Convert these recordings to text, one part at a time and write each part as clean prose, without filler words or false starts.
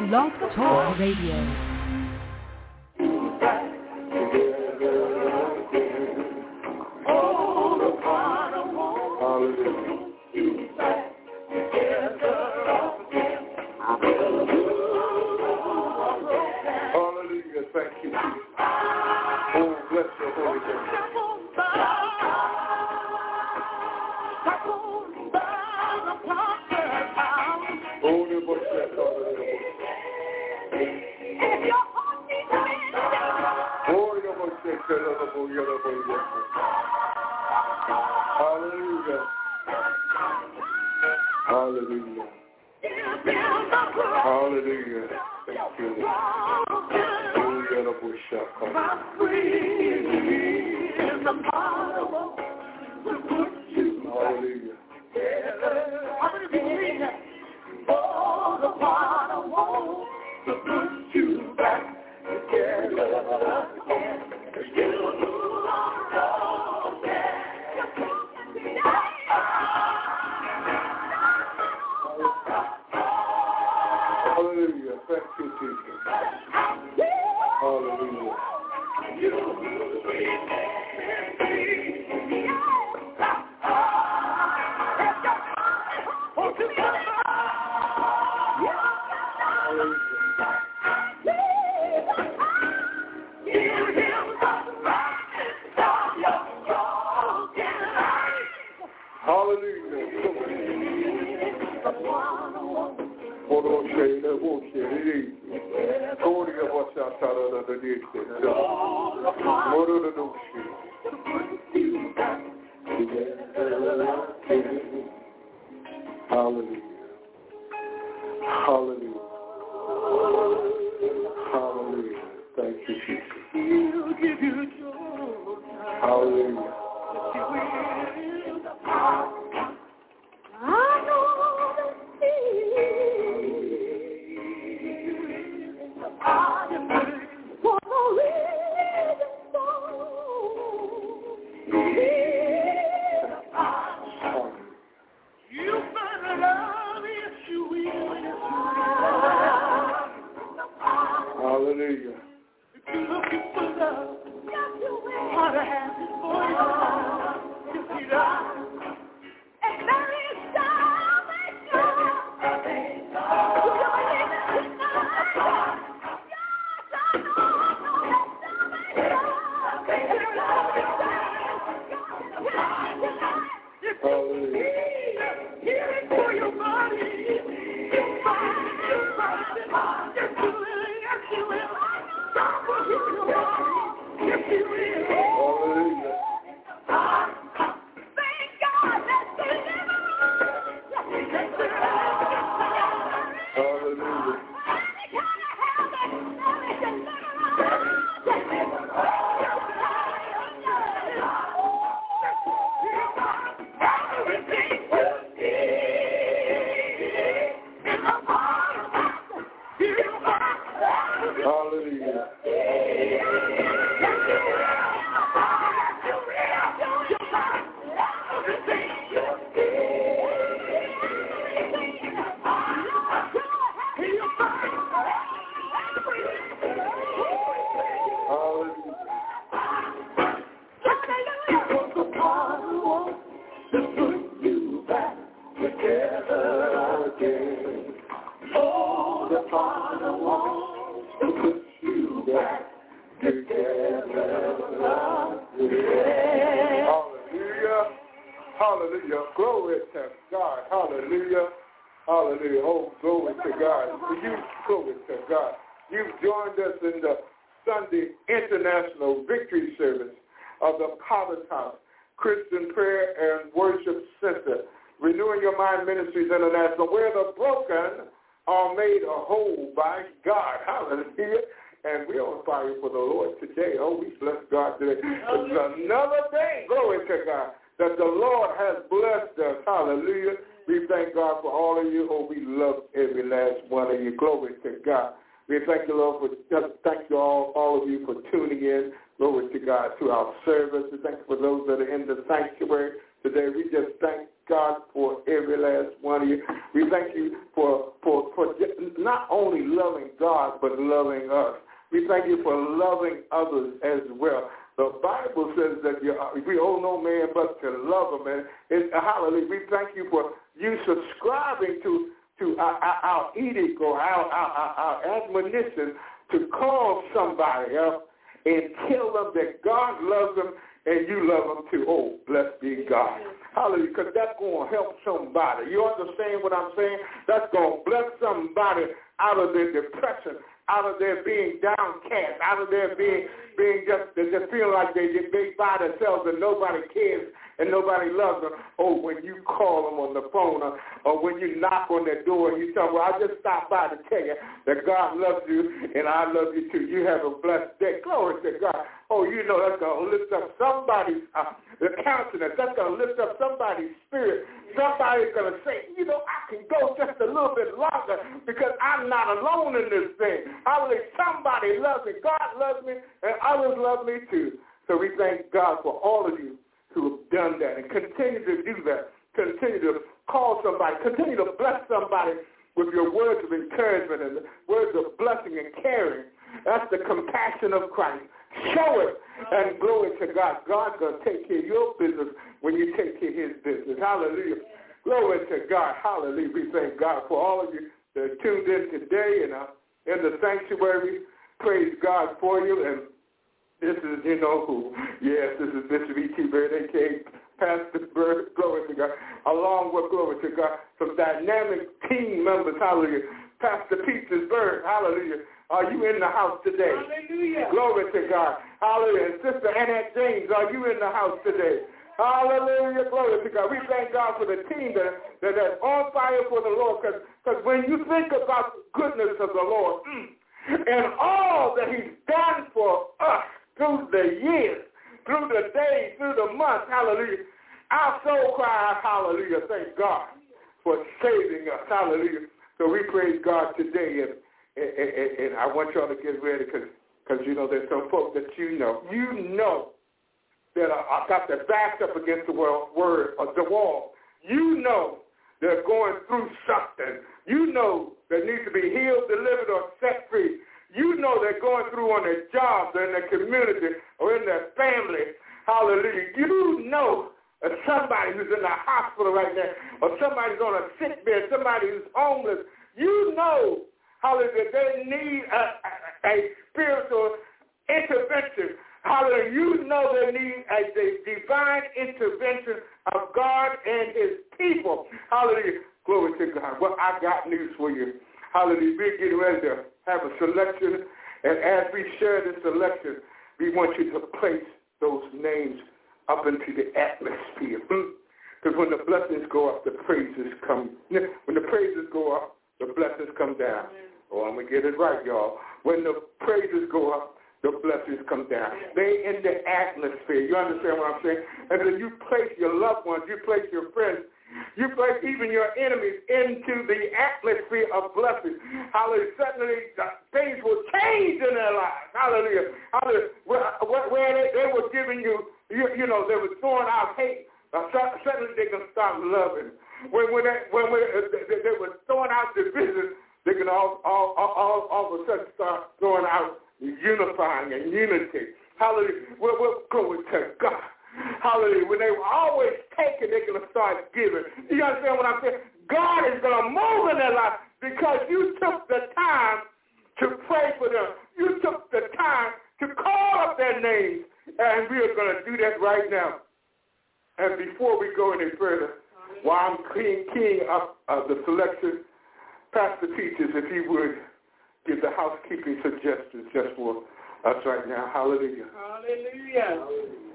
Blog Talk Radio. Hallelujah. Thank you, Jesus. Oh, bless your holy name. Oh, the book says, hallelujah. Hallelujah. Hallelujah. Thank you, Lord. Hallelujah. Oh, the part I want to put you back together again. You hallelujah. Thank you, Jesus. Hallelujah. Hallelujah. Hallelujah. Hallelujah. Thank you, Jesus. Hallelujah. Hallelujah. If you're looking for love, what I have is for you. If you love, and there is salvation. Hallelujah. Hear it for your body. Your mind, your mind, your feeling, your feeling. God will heal your body. Your feeling. Hallelujah. Thank God that's deliverance. Hallelujah. Hallelujah. Hallelujah. Glory to God. Hallelujah. Hallelujah. Oh, glory to God. Glory to God. You've joined us in the Sunday International Victory Service of the Potter's House Christian Prayer and Worship Center, Renewing Your Mind Ministries International, where the broken are made whole by God. Hallelujah. And we're on fire for the Lord today. Oh, we bless God today. It's another day, glory to God, that the Lord has blessed us. Hallelujah. We thank God for all of you. Oh, we love every last one of you. Glory to God. We thank you, Lord, thank you all of you for tuning in. Glory to God, to our service. We thank you for those that are in the sanctuary today. We just thank God for every last one of you. We thank you for not only loving God, but loving us. We thank you for loving others as well. The Bible says that we owe no man but to love him. And hallelujah, we thank you for you subscribing to our edict or our admonition to call somebody up and tell them that God loves them and you love them too. Oh, blessed be God. Hallelujah, because that's going to help somebody. You understand what I'm saying? That's going to bless somebody out of their depression, out of their being downcast, out of their being just feel like they by themselves and nobody cares and nobody loves them. Oh, when you call them on the phone or when you knock on their door and you tell them, well, I just stopped by to tell you that God loves you and I love you too. You have a blessed day. Glory to God. Oh, you know that's going to lift up somebody's countenance. That's going to lift up somebody's spirit. Somebody's going to say, you know, I can go just a little bit longer because I'm not alone in this thing. I believe somebody loves me. God loves me and others love me too. So we thank God for all of you who have done that and continue to do that. Continue to call somebody. Continue to bless somebody with your words of encouragement and words of blessing and caring. That's the compassion of Christ. Show it and glory to God. God's going to take care of your business when you take care of his business. Hallelujah. Glory to God. Hallelujah. We thank God for all of you that tuned in today and in the sanctuary. Praise God for you. And this is, you know who. Yes, this is Bishop E.T. Bird, a.k.a. Pastor Bird. Glory to God. Along with, glory to God, some dynamic team members. Hallelujah. Pastor Peaches Bird. Hallelujah. Are you in the house today? Hallelujah. Glory to God. Hallelujah. And Sister Annette James, are you in the house today? Hallelujah. Glory to God. We thank God for the team that is on fire for the Lord. Because when you think about the goodness of the Lord and all that he's done for us through the years, through the days, through the months, hallelujah, our soul cries, hallelujah. Thank God for saving us. Hallelujah. So we praise God today. And I want y'all to get ready because, you know, there's some folks that you know that are got their backs up against the wall. You know they're going through something. You know they need to be healed, delivered, or set free. You know they're going through on their jobs or in their community or in their family. Hallelujah. You know somebody who's in the hospital right now or somebody's on a sick bed, somebody who's homeless. You know, hallelujah, they need a spiritual intervention. Hallelujah, you know they need a divine intervention of God and his people. Hallelujah, glory to God. Well, I got news for you. Hallelujah, we're getting ready to have a selection, and as we share this selection, we want you to place those names up into the atmosphere. Because when the blessings go up, the praises come. When the praises go up, the blessings come down. Oh, I'm going to get it right, y'all. When the praises go up, the blessings come down. They in the atmosphere. You understand what I'm saying? And then you place your loved ones, you place your friends, you place even your enemies into the atmosphere of blessings. Hallelujah. Suddenly, things will change in their lives. Hallelujah. Hallelujah. Where they were giving you, you know, they were throwing out hate. Suddenly they're going to start loving. When they were throwing out division, they can all of a sudden start throwing out unifying and unity. Hallelujah. We're going to God. Hallelujah. When they were always taking, they're going to start giving. You understand what I'm saying? God is going to move in their life because you took the time to pray for them. You took the time to call up their names, and we are going to do that right now. And before we go any further, while I'm keying up the selection, Pastor Peaches, if you would give the housekeeping suggestions just for us right now. Hallelujah. Hallelujah.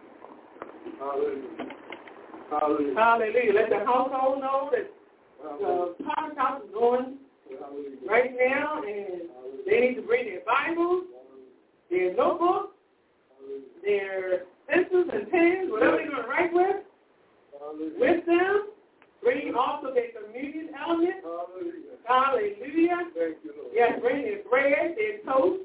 Hallelujah. Hallelujah. Hallelujah. Let the household know that the Potter's House is going right now, and they need to bring their Bibles, their notebooks, their pencils and pens, whatever they're going to write with them. Bring also their communion element. Hallelujah. Thank you, Lord. Yes, bring their bread, their toast,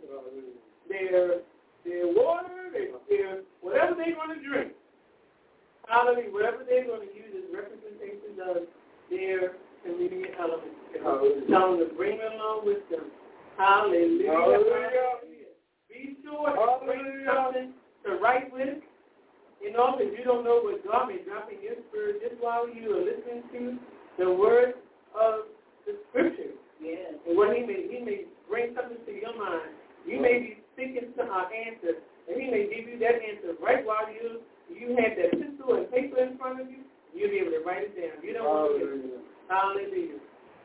their water, their whatever they're going to drink. Hallelujah. Whatever they're going to use as representation of their communion element. Tell them to bring them along. along with them. Hallelujah. Hallelujah. Be sure to bring something to write with. You know, because you don't know what God may drop in your spirit just while you are listening to the word of the scripture. Yeah. And what he may bring something to your mind. You may be seeking some answer, and he may give you that answer right while you have that pencil and paper in front of you. You'll be able to write it down. You don't want to do it. Hallelujah.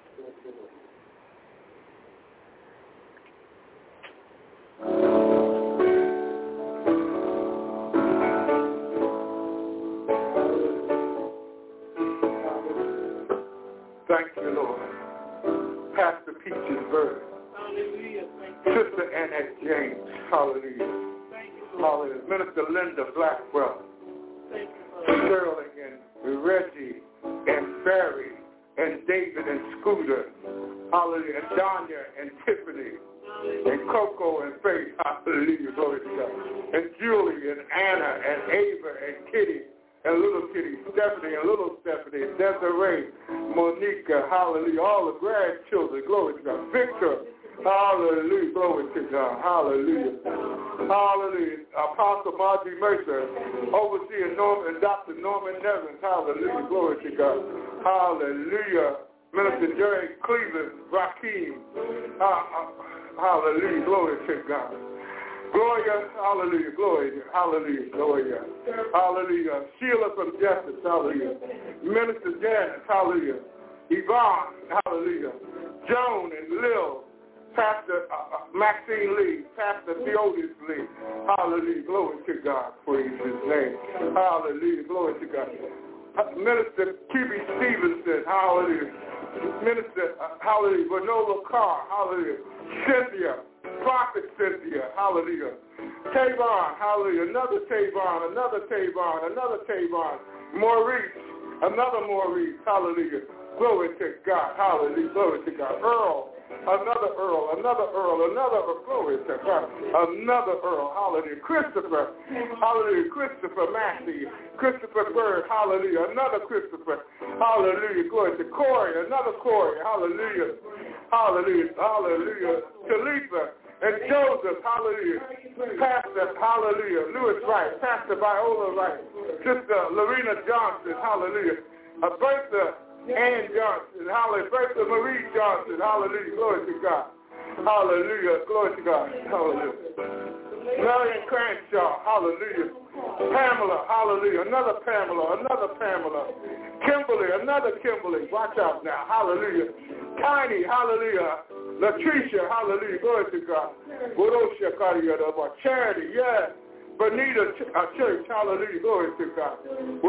Thank you, Lord. Pastor Peaches Bird. Hallelujah. Sister Annette James. Hallelujah. Thank you, Hallelujah. Minister Linda Blackwell. Thank you, Sterling and Reggie and Barry and David and Scooter. Hallelujah. And Danya and Tiffany. And Coco and Faith. Hallelujah. Glory to God. And Julie and Anna and Ava and Kitty. And little Kitty, Stephanie, and little Stephanie, Desiree, Monica, hallelujah, all the grandchildren, glory to God. Victor, hallelujah, glory to God, hallelujah. Hallelujah. Apostle Margie Mercer, Overseer Norman, Dr. Norman Nevins, hallelujah, glory to God. Hallelujah. Minister Jerry Cleveland, Rakeem, hallelujah, glory to God. Gloria, hallelujah, gloria, hallelujah, gloria, hallelujah. Sheila from Justice, hallelujah. Minister Janice, hallelujah. Yvonne, hallelujah. Joan and Lil, Pastor Maxine Lee, Pastor Theodis Lee, hallelujah, glory to God, praise his name. Hallelujah, glory to God. Minister Q.B. Stevenson, hallelujah. Minister, hallelujah, Vanola Carr, hallelujah. Cynthia, Prophet Cynthia, hallelujah. Tavon, hallelujah. Another Tavon, another Tavon, another Tavon. Maurice, another Maurice, hallelujah. Glory to God, hallelujah, glory to God. Earl, another Earl, another Earl, another glory to God, another Earl, hallelujah. Christopher, hallelujah. Christopher Massey, Christopher Bird, hallelujah. Another Christopher, hallelujah. Glory to Corey, another Corey, hallelujah. Hallelujah, hallelujah. Talitha and Joseph, hallelujah. Pastor, hallelujah. Lewis Wright, Pastor Viola Wright, Sister Lorena Johnson, hallelujah. Bertha Ann Johnson, hallelujah. Bertha Marie Johnson, hallelujah. Glory to God. Hallelujah, glory to God. Hallelujah. Marion Cranshaw, hallelujah. Pamela, hallelujah. Another Pamela, another Pamela. Kimberly, another Kimberly. Watch out now, hallelujah. Tiny, hallelujah. Latricia, hallelujah. Glory to God. Charity, yes. Bonita Church, hallelujah. Glory to God.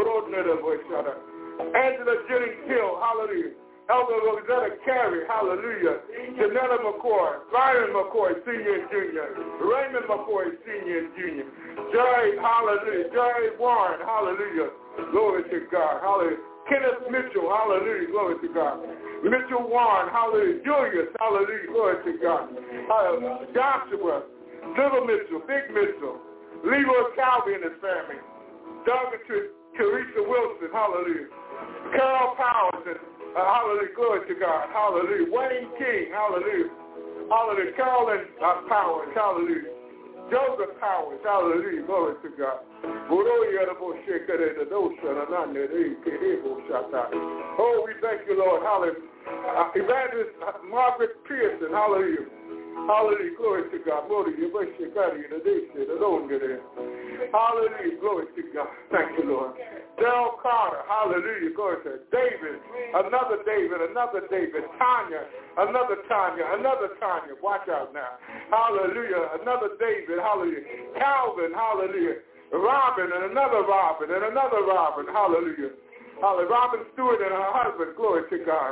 Angela Jennings Hill, hallelujah. Elder Rosetta Carey, hallelujah. Janetta McCoy, Byron McCoy, Senior and Junior. Raymond McCoy, Senior and Junior. Jerry, hallelujah. Jerry Warren, hallelujah. Glory to God, hallelujah. Kenneth Mitchell, hallelujah. Glory to God. Mitchell Warren, hallelujah. Julius, hallelujah. Glory to God. Joshua, Little Mitchell, Big Mitchell. Leroy Calvi and his family. Doug and Teresa Wilson, hallelujah. Carol Powers and hallelujah, glory to God, hallelujah. Wayne King, hallelujah. Hallelujah. Carolyn Powers, hallelujah. Joseph Powers, hallelujah, glory to God. Oh, we thank you, Lord, hallelujah. Evangelist Margaret Pearson, hallelujah. Hallelujah, glory to God. Hallelujah, glory to God. Thank you, Lord. Daryl Carter, hallelujah, glory to God. David, another David, another David. Tanya, another Tanya, another Tanya. Watch out now. Hallelujah, another David, hallelujah. Calvin, hallelujah. Robin, and another Robin, and another Robin, hallelujah. Hallelujah. Robin Stewart and her husband, glory to God.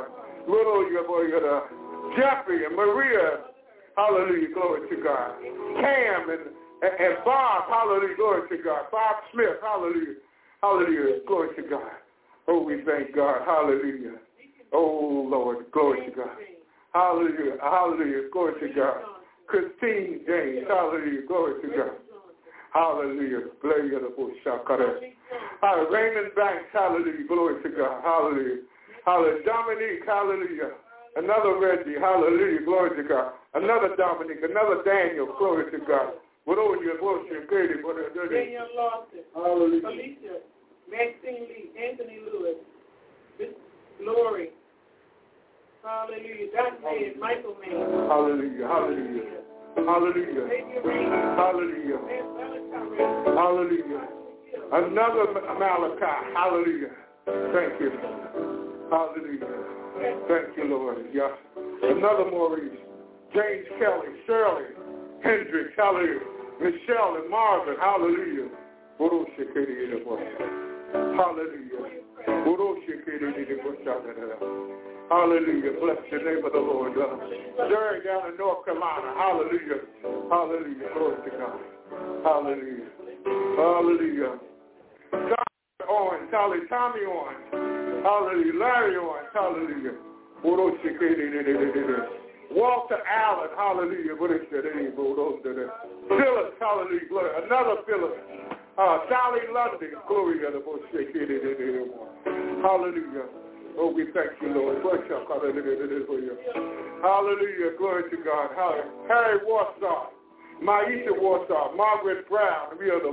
Jeffrey and Maria, hallelujah, glory to God. Cam and Bob, hallelujah, glory to God. Bob Smith, hallelujah, hallelujah, glory to God. Oh, we thank God, hallelujah. Oh, Lord, glory to God. Hallelujah, hallelujah, glory to God. Christine James, hallelujah, glory to God. Hallelujah, glory to God. Raymond Banks, hallelujah, glory to God, hallelujah. Hallelujah, Dominique, hallelujah. another Reggie, hallelujah, glory to God. Another Dominic, another Daniel, glory to God. What over your worship, Daniel Lawson, hallelujah. Alicia, Maxine Lee, Anthony Lewis, Glory, hallelujah, Dr. Ed, Michael Mann, hallelujah, hallelujah, hallelujah, hallelujah, hallelujah. Another Malachi, hallelujah. Thank you, hallelujah. Thank you, Lord. Yeah. Another Maurice, James Kelly, Shirley, Hendricks, hallelujah. Michelle and Marvin, hallelujah. Hallelujah. Hallelujah. Bless the name of the Lord. Jerry down in North Carolina. Hallelujah. Hallelujah. Glory to God. Hallelujah. Hallelujah. Tommy Owens. Hallelujah. Tommy Owens. Hallelujah. Larry Owens. Hallelujah. Walter Allen. Hallelujah. What is that? Phyllis. Hallelujah. Glory. Another Phyllis. Sally London. Glory to the hallelujah. Oh, we thank you, Lord. Hallelujah. Glory to God. Harry Warsaw. Maisha Warsaw. Margaret Brown. We are the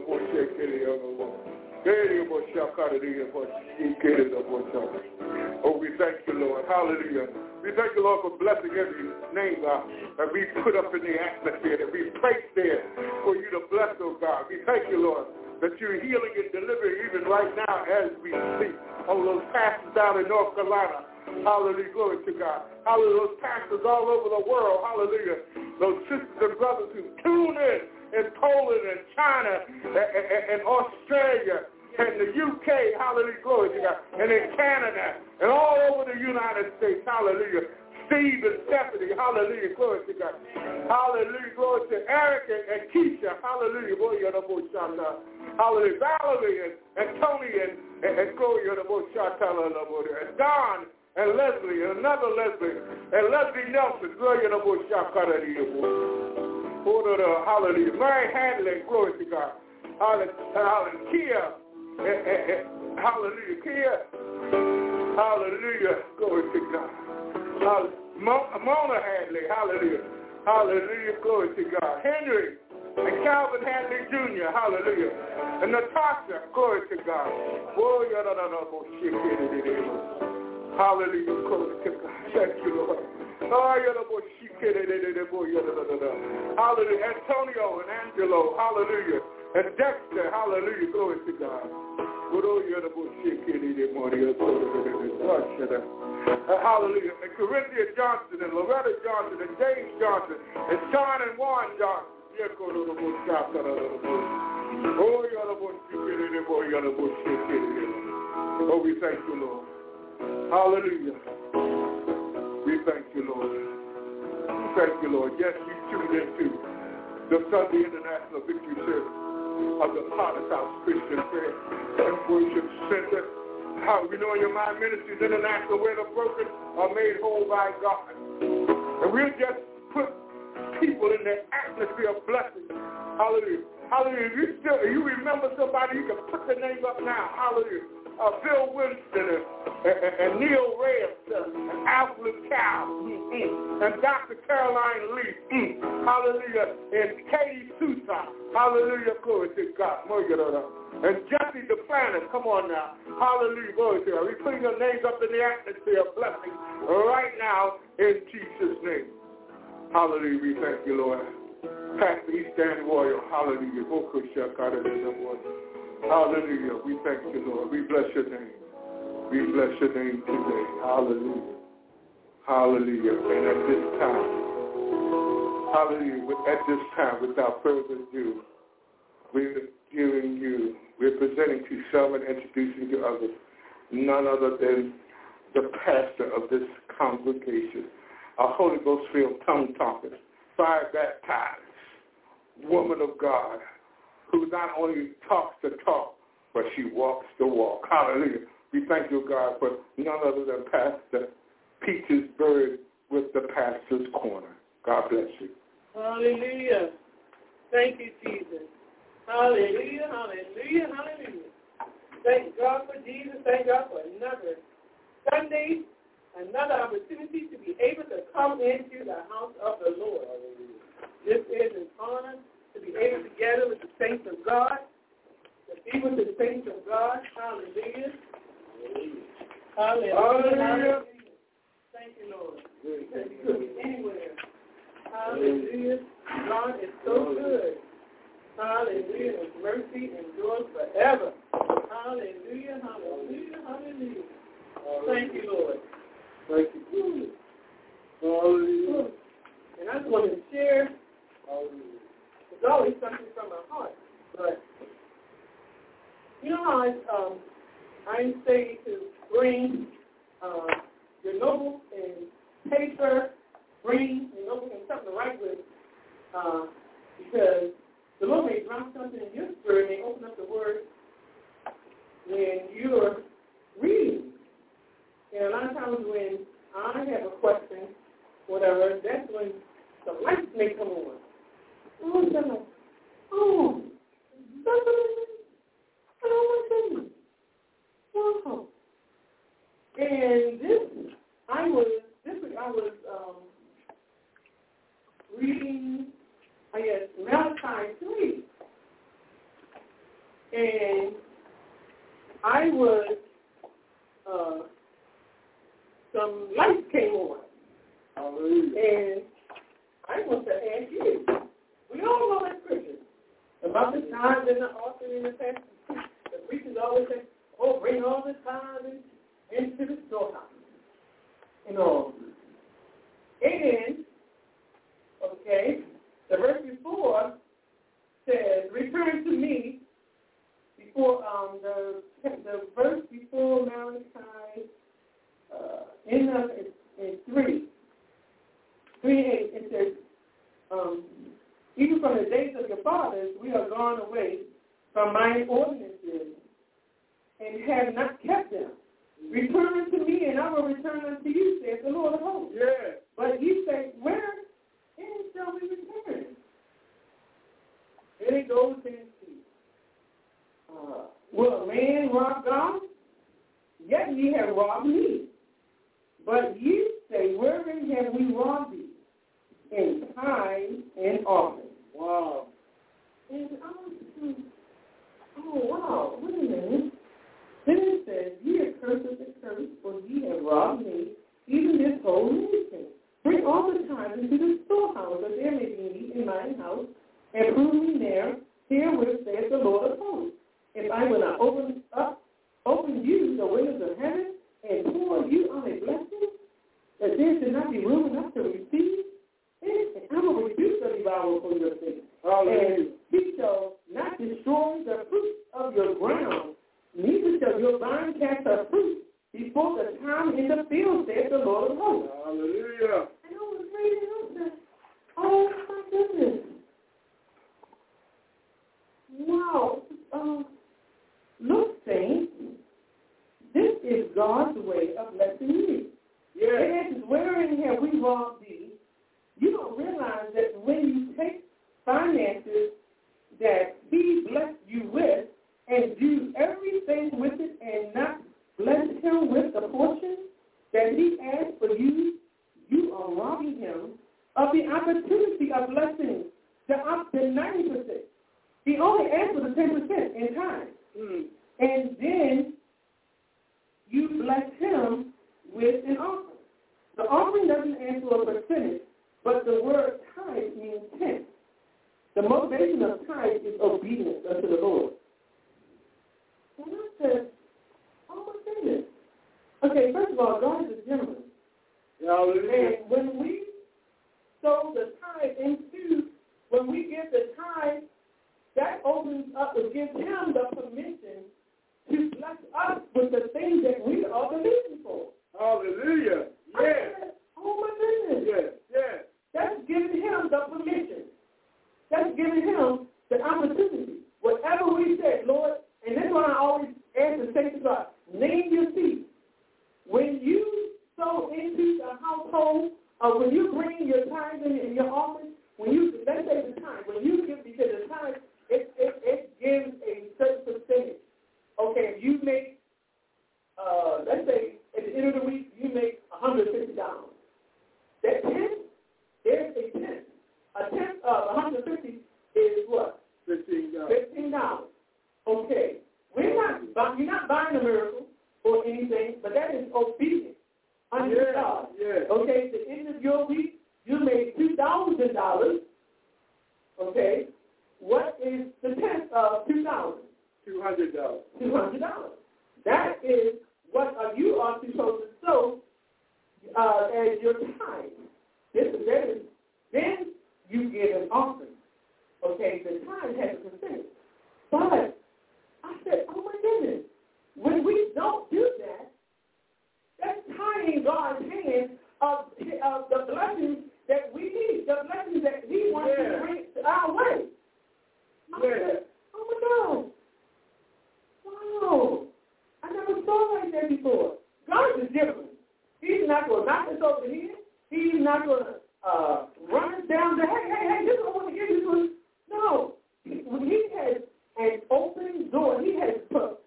oh, we thank you, Lord. Hallelujah. We thank you, Lord, for blessing every name that we put up in the atmosphere, that we place there for you to bless, oh God. We thank you, Lord, that you're healing and delivering even right now as we speak. Oh, those pastors down in North Carolina. Hallelujah. Glory to God. Hallelujah. Those pastors all over the world. Hallelujah. Those sisters and brothers who tune in Poland and China and Australia and the UK. Hallelujah. Glory to God. And in Canada and all over the United States. Hallelujah. Steve and Stephanie. Hallelujah. Glory to God. Hallelujah. Glory to Eric and Keisha. Hallelujah. Hallelujah. Valerie and Tony and glory to the and Don and Leslie and another Leslie and Leslie Nelson. Glory to the hallelujah. Mary Handley. Glory to God. Hallelujah. Kia. Hallelujah. Kia. Hallelujah. Glory to God. Mona Hadley, hallelujah. Hallelujah, glory to God. Henry and Calvin Hadley Jr., hallelujah. And Natasha, glory to God. Hallelujah, glory to God. Thank you, Lord. Hallelujah. Antonio and Angelo, hallelujah. And Dexter, hallelujah, glory to God. Hallelujah. And Corinthia Johnson and Loretta Johnson and James Johnson and Sean and Warren Johnson. Oh, we thank you, Lord. Hallelujah. We thank you, Lord. We thank you, Lord. Yes, you tuned into the Sunday International Victory Service of the Potter's House Christian Prayer and Worship Center. How we know in your mind ministries international where the broken are made whole by God. And we'll just put people in the atmosphere of blessing. Hallelujah. Hallelujah. If you remember somebody, you can put the name up now. Hallelujah. Bill Winston and Neil Reyes and Alfred Cow and Dr. Caroline Lee. Hallelujah. And Katie Sousa. Hallelujah. Glory to God. And Jesse the Planet. Come on now. Hallelujah. Glory to God. We're putting your names up in the atmosphere of blessing right now in Jesus' name. Hallelujah. We thank you, Lord. Pastor East Stand Royal. Hallelujah. Hallelujah. We thank you, Lord. We bless your name. We bless your name today. Hallelujah. Hallelujah. And at this time, hallelujah, at this time, without further ado, we're presenting to some and introducing to others, none other than the pastor of this congregation, a Holy Ghost-filled tongue-talker, fire-baptized woman of God, who not only talks the talk, but she walks the walk. Hallelujah. We thank you, God, for none other than Pastor Peaches Bird with the Pastor's Corner. God bless you. Hallelujah. Thank you, Jesus. Hallelujah, hallelujah, hallelujah. Thank God for Jesus. Thank God for another Sunday another opportunity to be able to come into the house of the Lord. This is an honor to be able to gather with the saints of God, to be with the saints of God. Hallelujah. Hallelujah. Hallelujah. Thank you, Lord. Because you could be anywhere. Hallelujah. God is so good. Hallelujah. His mercy endures forever. Hallelujah. Hallelujah. Hallelujah. Thank you, Lord. Thank you. Hallelujah. And I just want to share. It's always something from my heart. But you know how I say to bring your notebook and paper, bring your notebook and something to write with, because the Lord may drop something in your spirit and open up the Word when you're reading. And a lot of times when I have a question, whatever, that's when the lights may come on. Oh, I'm like, oh, my goodness. Wow. And this week I was reading, I guess, Malachi 3. And I was, some lights came on. And I want to ask you, we all know that scripture about the tithes and the offering and the tax. The preachers always say, oh, bring all the tithes into the storehouse. And all. And, okay, the verse before says, return to me, before the verse before Malachi, in 3:8, it says, even from the days of your fathers, we are gone away from my ordinances and have not kept them. Return to me, and I will return unto you, says the Lord of hosts. Yeah. But you say, where shall we return? Then it goes into, will a man rob God? Yet ye have robbed me. But you say, wherein have we robbed thee? In tithes and offerings. Wow. And wow, wait a minute. Then it says, ye are cursed with the curse, for ye have robbed me, even this whole nation. Bring all the tithes into the storehouse, that there may be meat in mine house, and prove me there, herewith saith the Lord of hosts. If I will not open you the windows of heaven, and pour you on a blessing, that there should not be room enough to receive, and I will reduce the devourer for your sake. And he shall not destroy the fruit of your ground, neither shall your vine cast her fruit before the time in the field, saith the Lord of hosts. Hallelujah. And I was reading and I said, oh my goodness. Wow. Look, saints, this is God's way of blessing you. Yeah. It is wherein have we robbed thee. You don't realize that when you take finances that he blessed you with and do everything with it and not bless him with the portion that he asked for you, you are robbing him of the opportunity of blessing the 90%. He only asked for the 10% in time. And then you bless him with an offering. The offering doesn't ask for a percentage, but the word tithe means 10. The motivation of tithe is obedience unto the Lord. And I said, oh my goodness. Okay, first of all, God is a gentleman. And when we sow the tithe when we give the tithe, that opens up and gives him the permission to bless us with the things that we are believing for. Hallelujah. Yes. Oh my goodness. Yes. Yes. That's giving him the permission. That's giving him the opportunity. Whatever we said, Lord, and that's why I always ask the saints of God, name your seed. When you sow into the household, or when you bring your tithe in your offering, let's say the tithe, when you give, because the tithe, it gives a certain percentage. Okay, if you make, let's say at the end of the week, you make $100. $150 is what? $15. Okay. You're not buying a miracle or anything, but that is obedience unto God. Yeah. Okay, at the end of your week, you made $2,000. Okay. What is the tenth of $2,000? $200. That is what you are supposed to sow as your tithe. Then you give an offering. Okay, the tithe has a percentage. But I said, oh my goodness, when we don't do that, that's tying God's hands of the blessings that we need, the blessings that He wants to bring our way. I said, oh my God. Wow. I never saw like that before. God is different. He's not going to knock us over the head. He's not going to run us down the, hey, this is what I want to give you. No. He has an open door. He has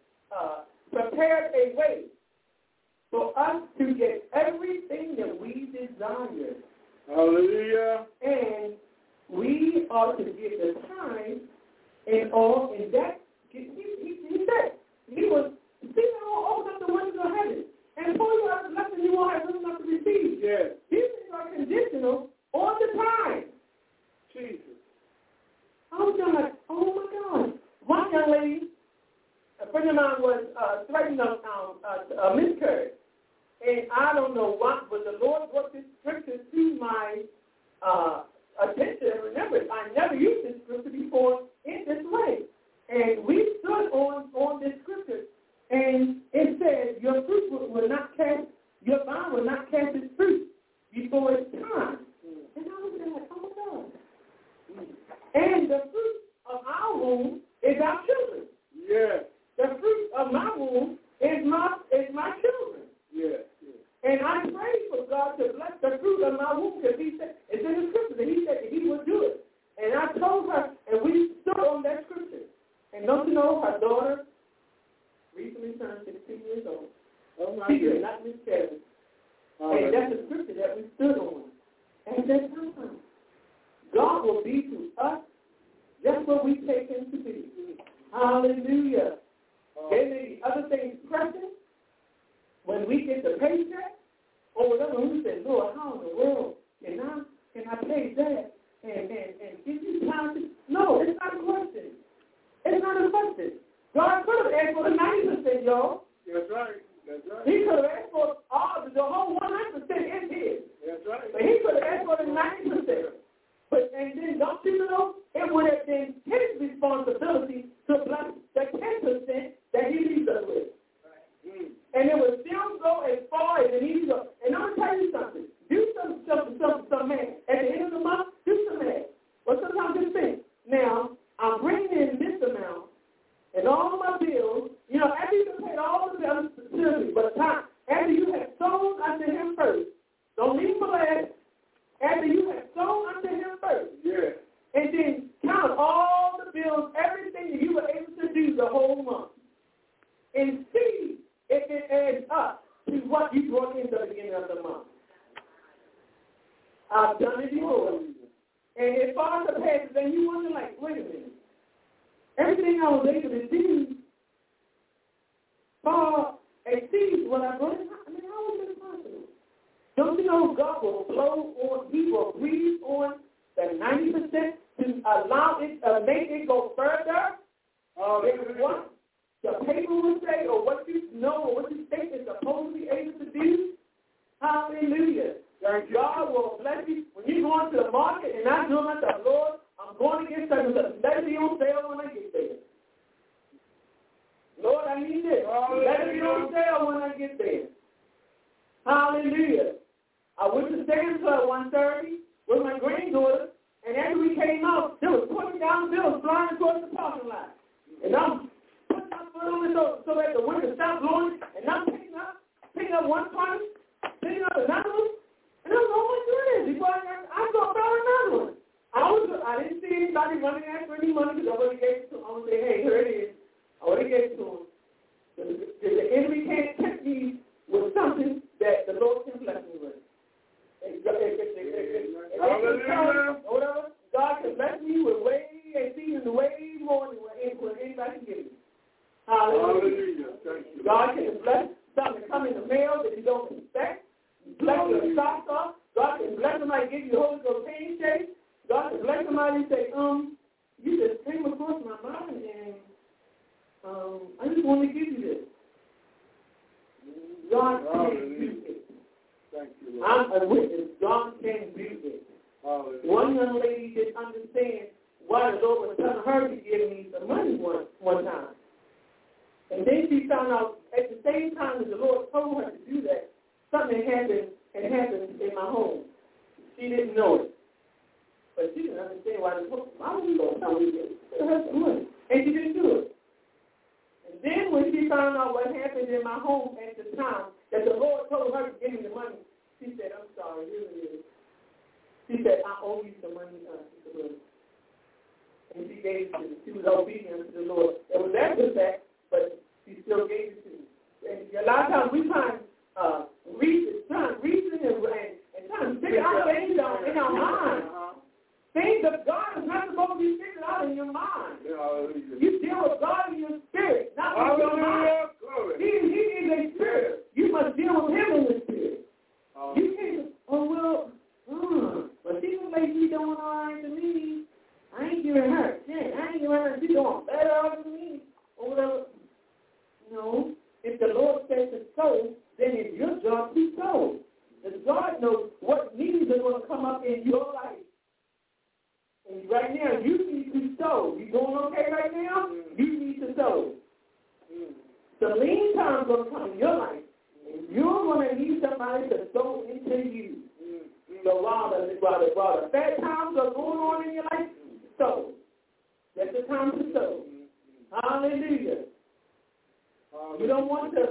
prepared a way for us to get everything that we desire. Hallelujah. And we are to give the time and all, and that, he said, he was, see, I will open up the windows of heaven and pour you out the blessing you won't have room enough to receive. Yes. These things are conditional all the time. Jesus. I was like, oh my God. One young lady, a friend of mine was threatening a miscarriage. And I don't know what, but the Lord brought this scripture to my attention. Remember, I never used this scripture before in this way. And we stood on this scripture. And it says, your fruit will not cast, your vine will not cast its fruit before its time. And I was like, oh my God. And the fruit of our womb is our children. Yes. The fruit of my womb is my children. Yes. And I pray for God to bless the fruit of my womb because He said, it's in the scripture that He said that He would do it. And I told her, and we stood on that scripture. And don't you know, her daughter recently turned 16 years old. Oh my she God. did not miscarry. And that's the scripture that we stood on. And that time, God will be to us just what we take Him to be. Hallelujah. There may be other things present when we get the paycheck or whatever. We say, Lord, how in the world can I pay that and give you time to? No, it's not a question. It's not a question. God could have asked for the 90%, y'all. That's right. That's right. He could have asked for the whole 100% is His. That's right. But He could have asked for the 90%. But and then don't you know, it would have been His responsibility to bless the 10% that He leaves us with. Right. And it would still go as far as it needs to go. And I'm going to tell you something. Do some math. At the end of the month, do some math. Well, sometimes just think, now, I'm bringing in this amount and all my bills, you know, after you have paid all the bills to me, but after you have sown unto Him first, don't leave for last, after you have sown unto Him first, and then count all the bills, everything that you were able to do the whole month, and see if it adds up to what you brought in the beginning of the month. I've done it before. And as far as the passes, then you wonder, like, wait a minute. Everything I was able to do far exceeds what I brought in. I mean, how is it possible? Don't you know God will blow on, He will breathe on the 90% to allow it, make it go further than what the paper would say or what you know or what you think is supposed to be able to do? Hallelujah. God will bless you. When you go into the market and I do it like the Lord, I'm going to get something. Let it be on sale when I get there. Lord, I need this. Let it be on sale when I get there. Hallelujah. I went to Sam's Club one Thursday with my granddaughter, and after we came out, there was $20 bills flying towards the parking lot. And I'm putting my foot on it so that the wind stopped blowing, and I'm picking up one $20, picking up another one. And I was like, oh my goodness, before I go grab another one. I didn't see anybody running after any money because I already gave it to them. I would say, hey, here it is. I already gave it to them. The enemy can't tempt me with something that the Lord can bless me with. Whatever, God can bless me Hallelujah. God can bless something to come in the mail that you don't expect. Bless your socks off. God can bless somebody, give you the Holy Ghost pain shake. God can bless somebody and say, you just came across my mind and I just want to give you this. God can do it. Thank you, Lord. I'm a witness. God can do it. One young lady didn't understand why the Lord was telling her to give me some money one time. And then she found out at the same time that the Lord told her to do that, something happened in my home. She didn't know it. But she didn't understand why the Lord was telling me to give her some money. And she didn't do it. And then when she found out what happened in my home at the time, that the Lord told her to give me the money, she said, I'm sorry, really. She said, I owe you some money, Sister Willis. And she gave it to me. She was obedient to the Lord. It was after that, but she still gave it to me. And a lot of times we try to reason and trying to figure out things in our mind. Things that God is not supposed to be figured out in your mind. You deal with God in your spirit, not with your mind. He is a spirit. You must deal with him in the spirit. You can't, but she was like, she's doing all right to me. I ain't giving her shit. I ain't giving her. She's doing better than me. Or whatever. No. If the Lord says to sow, then it's your job to sow. Because God knows what needs are going to come up in your life. And right now, you need to sow. You doing okay right now? You need to sow. The lean time is going to come in your life. And you're going to need somebody to sow into you. So while the bad times are going on in your life, sow. That's the time to sow. Hallelujah. You don't want to,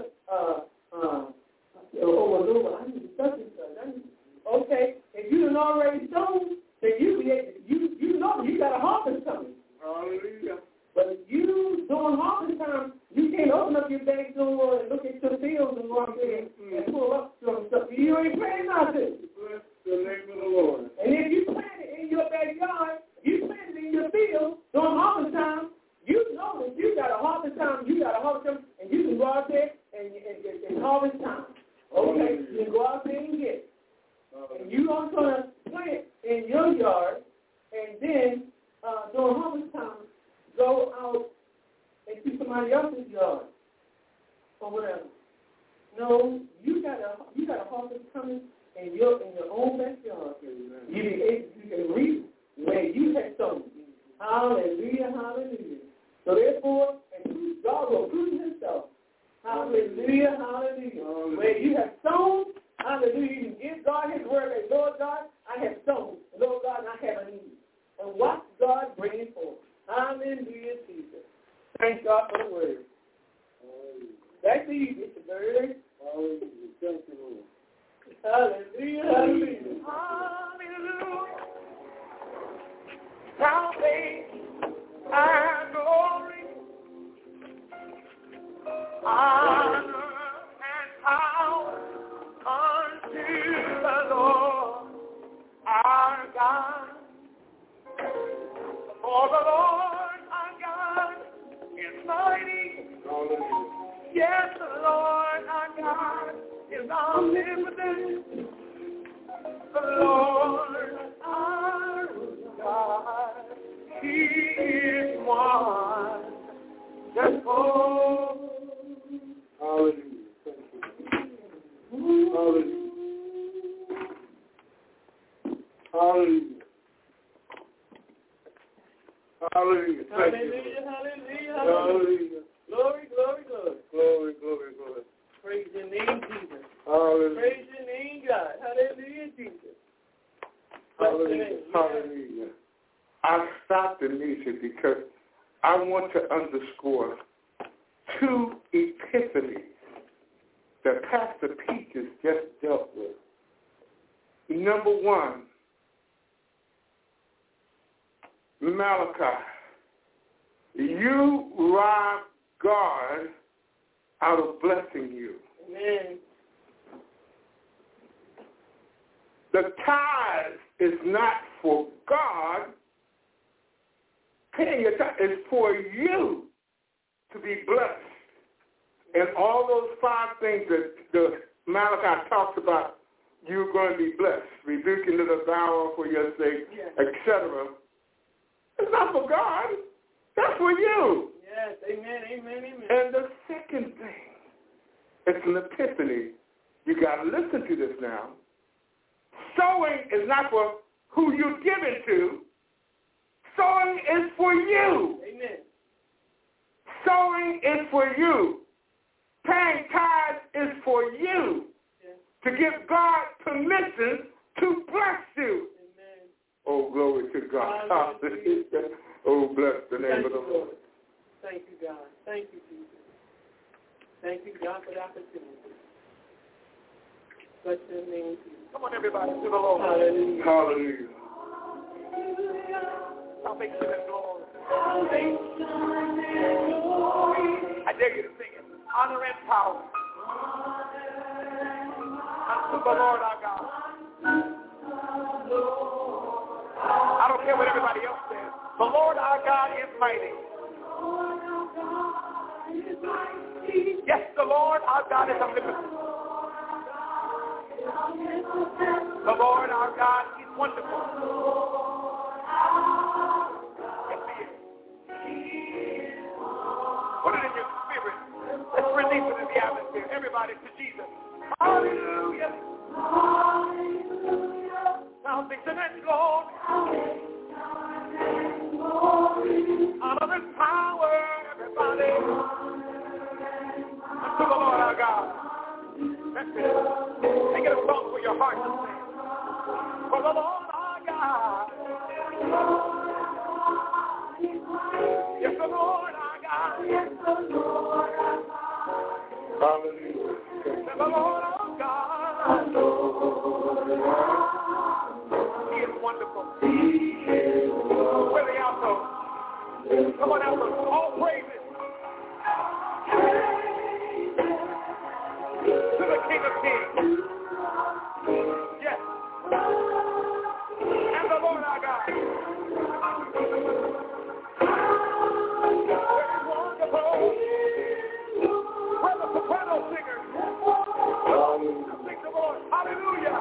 Lord, I need to such and such. Okay, if you done already sown, then you know you got a harvest coming. Hallelujah. But if you doing harvest time, you can't open up your back door and look at your fields and go out there and pull up some stuff. You ain't planting nothing. Bless the name of the Lord. And if you plant it in your backyard, you plant it in your field during harvest time, you know that you got a harvest time, and you can go out there and harvest time. Okay, you can go out there and get it. And you are going to plant in your yard, and then during harvest time, go out into somebody else's yard or whatever. No, you got a harvest coming in your own backyard. You can reap where you have sown. Hallelujah, hallelujah. So therefore, and God will prove himself. Hallelujah, hallelujah. Where you have sown, hallelujah, you can give God his word. Say, Lord God, I have sown. Lord God, I have a need. And watch God bring it forth. Hallelujah, Jesus. Thank God for the word. Back to you, Mr. Bird. Hallelujah. Thank you, Lord. Hallelujah, hallelujah. Hallelujah. Salvation and glory, honor and power unto the Lord our God. For the Lord our God is mighty. Hallelujah. Yes, the Lord our God is omnipotent. The Lord our God, he is one. Just oh. Hallelujah. Hallelujah. Hallelujah. Hallelujah. Hallelujah. Hallelujah. Hallelujah. Glory, glory, glory. Glory, glory, glory. Praise your name, Jesus. Hallelujah. Praise your name, God. Hallelujah, Jesus. Hallelujah. Hallelujah. I stopped the music because I want to underscore two epiphanies that Pastor Peaches just dealt with. Number one, Malachi. You rob God out of blessing you. Amen. The tithe is not for God. Paying your tithe is for you to be blessed. And all those 5 things that the Malachi talks about, you're going to be blessed, rebuking the devourer for your sake, etc. It's not for God. That's for you. Yes, amen, amen, amen. And the second thing, it's an epiphany. You got to listen to this now. Sowing is not for who you give it to. Sowing is for you. Amen. Sowing is for you. Paying tithes is for you. To give God permission to bless you. Amen. Oh, glory to God. Oh, bless the name of the Lord. Thank you, God. Thank you, Jesus. Thank you, God, for the opportunity. Bless your name, Jesus. Come on, everybody, to the Lord. Hallelujah. Hallelujah. Salvation and glory. I dare you to sing it. Honor and power. Unto the Lord our God. I don't care what everybody else says. The Lord our God is mighty. Yes, the Lord our God is omnipotent. The Lord our God is wonderful. Yes, he is. Put it in your spirit. Let's release it in the atmosphere. Everybody to Jesus. Hallelujah. Hallelujah. Salvation and glory. Honor and power, everybody. Unto the Lord our God. That's it. Make it a song for your heart to sing. For the Lord our God. Yes, the Lord our God. Yes, the Lord our God. Hallelujah. The Lord our God. He is wonderful. Where the altos? Come on, altos. All praises to the King of Kings. Yes. And the Lord our God. Very wonderful. Where the soprano singers. Sing the Lord. Hallelujah.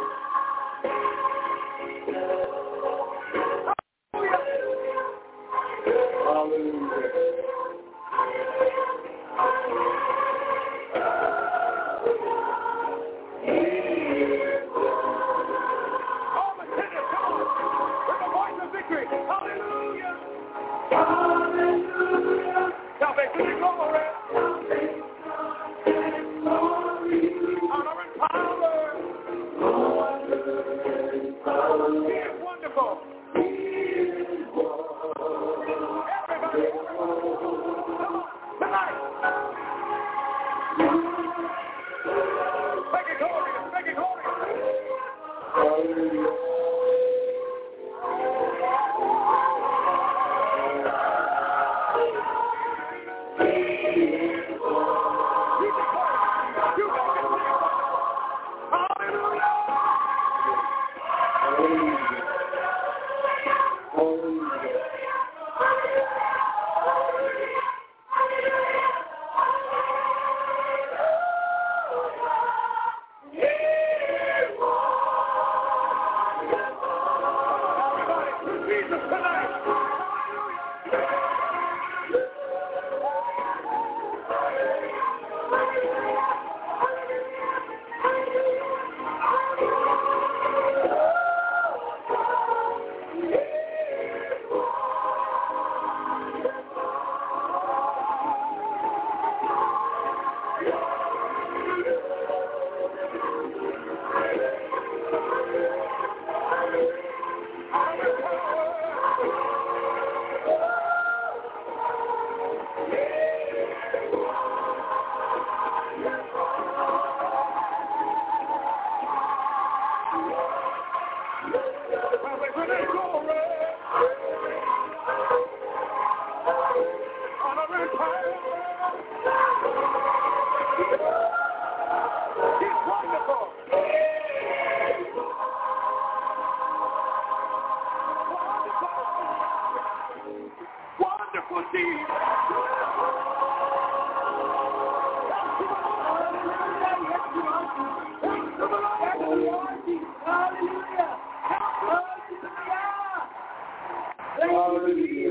All the tenors, come on. With the voice of victory. Hallelujah. Hallelujah. Salvation and glory. Honor and power. He is wonderful. Everybody. Come on. Tonight. Make it glorious. Make it glorious. Hallelujah.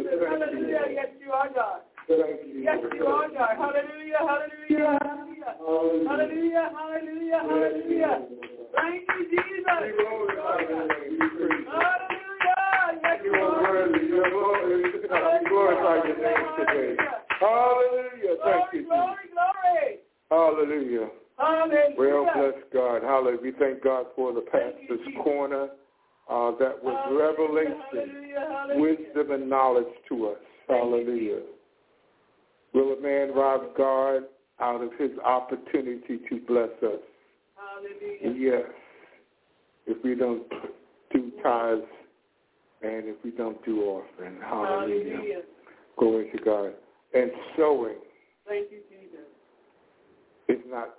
Jesus. Hallelujah. Yes, you are God. Yes, you are God. Hallelujah. Hallelujah. Hallelujah. Hallelujah. Hallelujah. Hallelujah. Thank you, Jesus. Hallelujah. Yes, you are. Glorify your name today. Hallelujah. Thank you. Glory. Hallelujah. Hallelujah. Well, bless God. Hallelujah. We thank God for the pastor's corner. That was revelation, wisdom, and knowledge to us. Hallelujah. Will a man rob God out of his opportunity to bless us? Hallelujah. Yes. If we don't do tithes and if we don't do offering. Hallelujah. Glory to God. And sowing. Thank you, Jesus. It's not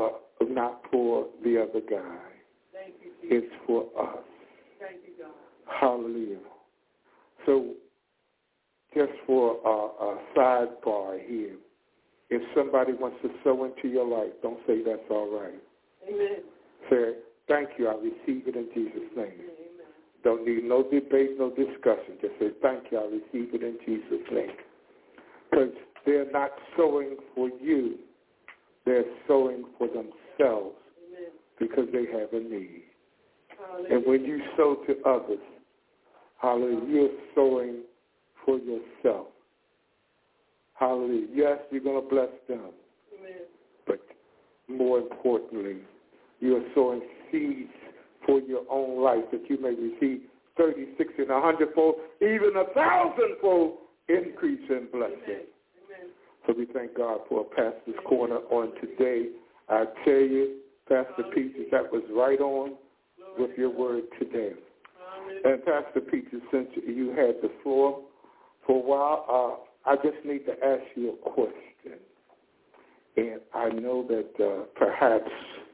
for the other guy. Thank you, Jesus. It's for us. Thank you, God. Hallelujah. So, just for a sidebar here, if somebody wants to sow into your life, don't say that's all right. Amen. Say, thank you, I receive it in Jesus' name. Amen. Don't need no debate, no discussion. Just say, thank you, I receive it in Jesus' name. Because they're not sowing for you. They're sowing for themselves. Amen. Because they have a need. Hallelujah. And when you sow to others, hallelujah, you're sowing for yourself. Hallelujah. Yes, you're going to bless them. Amen. But more importantly, you're sowing seeds for your own life that you may receive 30, 60, and 100-fold, even 1,000-fold increase in blessing. Amen. So we thank God for a pastor's corner on today. I tell you, Pastor Peaches, that was right on with your word today. And Pastor Peaches, since you had the floor for a while, I just need to ask you a question. And I know that perhaps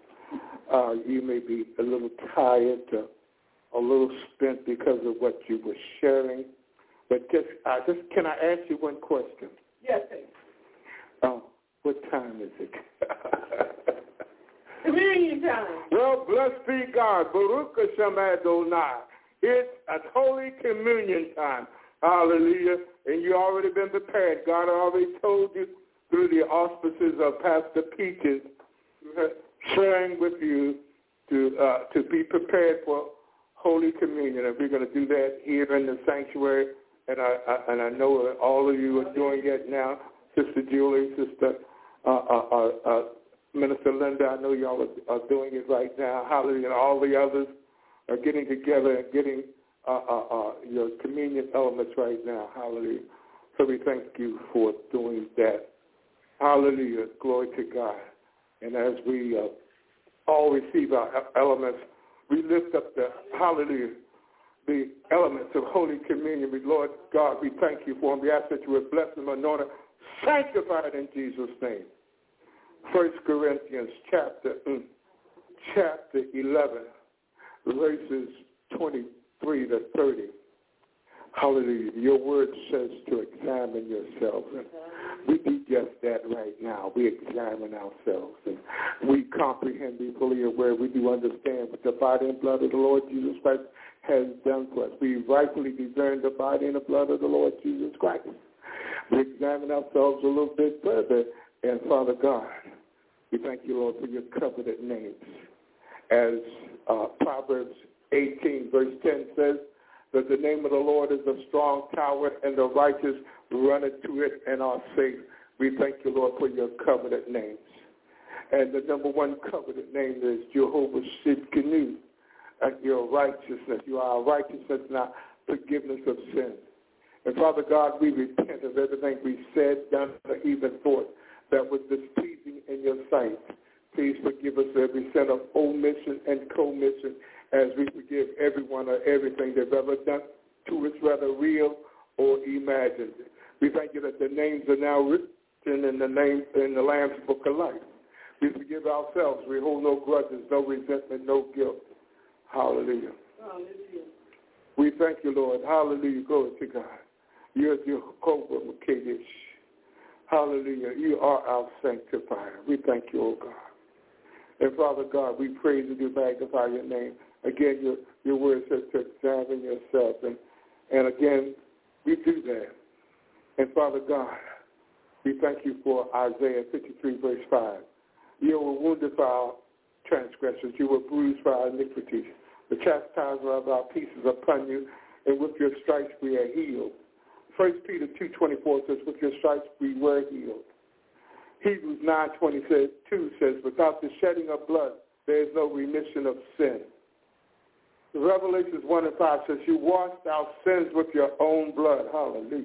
you may be a little tired, a little spent because of what you were sharing. But can I ask you one question? Yes, sir. What time is it? Communion time. Well, blessed be God. Baruch Hashem Adonai. It's a holy communion time. Hallelujah. And you already been prepared. God already told you through the auspices of Pastor Peaches, sharing with you to be prepared for Holy Communion. And we're going to do that here in the sanctuary. And I know that all of you are doing it now. Sister Julie, Sister Minister Linda, I know y'all are doing it right now. Hallelujah. And all the others are getting together and getting your communion elements right now. Hallelujah. So we thank you for doing that. Hallelujah. Glory to God. And as we all receive our elements, we lift up the elements of Holy Communion. Lord God, we thank you for them. We ask that you would bless them, anoint them, sanctify it in Jesus' name. 1 Corinthians chapter 11, verses 23 to 30. Hallelujah. Your word says to examine yourselves. And we do just that right now. We examine ourselves. And we comprehend, be fully aware. We do understand what the body and blood of the Lord Jesus Christ has done for us. We rightfully discern the body and the blood of the Lord Jesus Christ. We examine ourselves a little bit further. And Father God, we thank you, Lord, for your covenant names. As Proverbs 18, verse 10 says, that the name of the Lord is a strong tower, and the righteous run into it and are safe. We thank you, Lord, for your covenant names. And the number one covenant name is Jehovah Shidkenu, your righteousness. You are our righteousness and our forgiveness of sin. And Father God, we repent of everything we said, done, or even thought that was displeasing in your sight. Please forgive us every sin of omission and commission, as we forgive everyone or everything they've ever done to us, whether real or imagined. We thank you that the names are now written in the Lamb's Book of Life. We forgive ourselves. We hold no grudges, no resentment, no guilt. Hallelujah. Hallelujah. We thank you, Lord. Hallelujah. Glory to God. You're Jehovah Makadesh. Hallelujah. You are our sanctifier. We thank you, oh God. And Father God, we praise and we magnify your name. Again, your word says to examine yourself. And again, we do that. And Father God, we thank you for Isaiah 53, verse 5. You were wounded for our transgressions. You were bruised for our iniquities. The chastisement of our peace is upon you, and with your stripes we are healed. 1 Peter 2:24 says, with your stripes we were healed. Hebrews 9:22 says, without the shedding of blood, there is no remission of sin. Revelations 1:5 says, you washed our sins with your own blood. Hallelujah.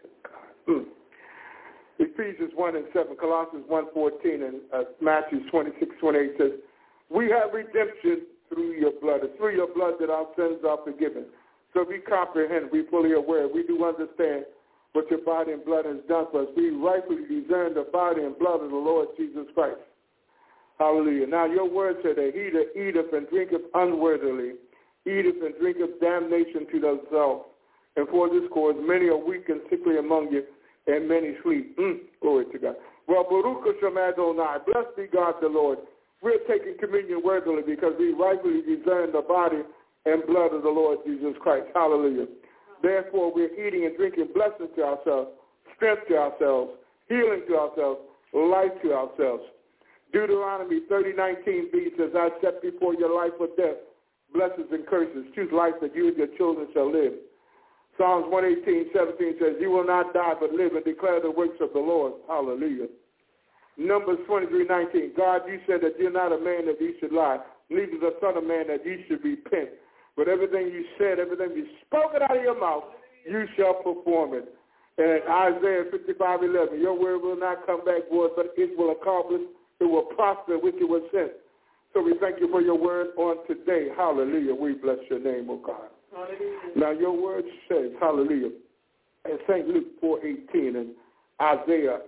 Ephesians 1:7, Colossians 1:14, and Matthew 26:28 says, we have redemption through your blood. It's through your blood that our sins are forgiven. So we comprehend, we fully aware, we do understand what your body and blood has done for us. We rightfully discern the body and blood of the Lord Jesus Christ. Hallelujah. Now your word said that he that eateth and drinketh unworthily, eateth and drinketh damnation to themselves. And for this cause many are weak and sickly among you, and many sleep. Glory to God. Well, Baruch Hashem Adonai, blessed be God the Lord. We're taking communion worthily because we rightfully discern the body and blood of the Lord Jesus Christ. Hallelujah. Therefore, we're eating and drinking blessing to ourselves, strength to ourselves, healing to ourselves, life to ourselves. Deuteronomy 30:19b says, I set before your life or death, blessings and curses. Choose life that you and your children shall live. Psalms 118:17 says, you will not die but live and declare the works of the Lord. Hallelujah. Numbers 23:19, God, you said that you're not a man that you should lie, neither the son of man that you should repent. But everything you said, everything you spoken out of your mouth, you shall perform it. And Isaiah 55:11, your word will not come back void, but it will accomplish, it will prosper, which it was sent. So we thank you for your word on today. Hallelujah. We bless your name, O God. Hallelujah. Now your word says, hallelujah, in St. Luke 4:18 and Isaiah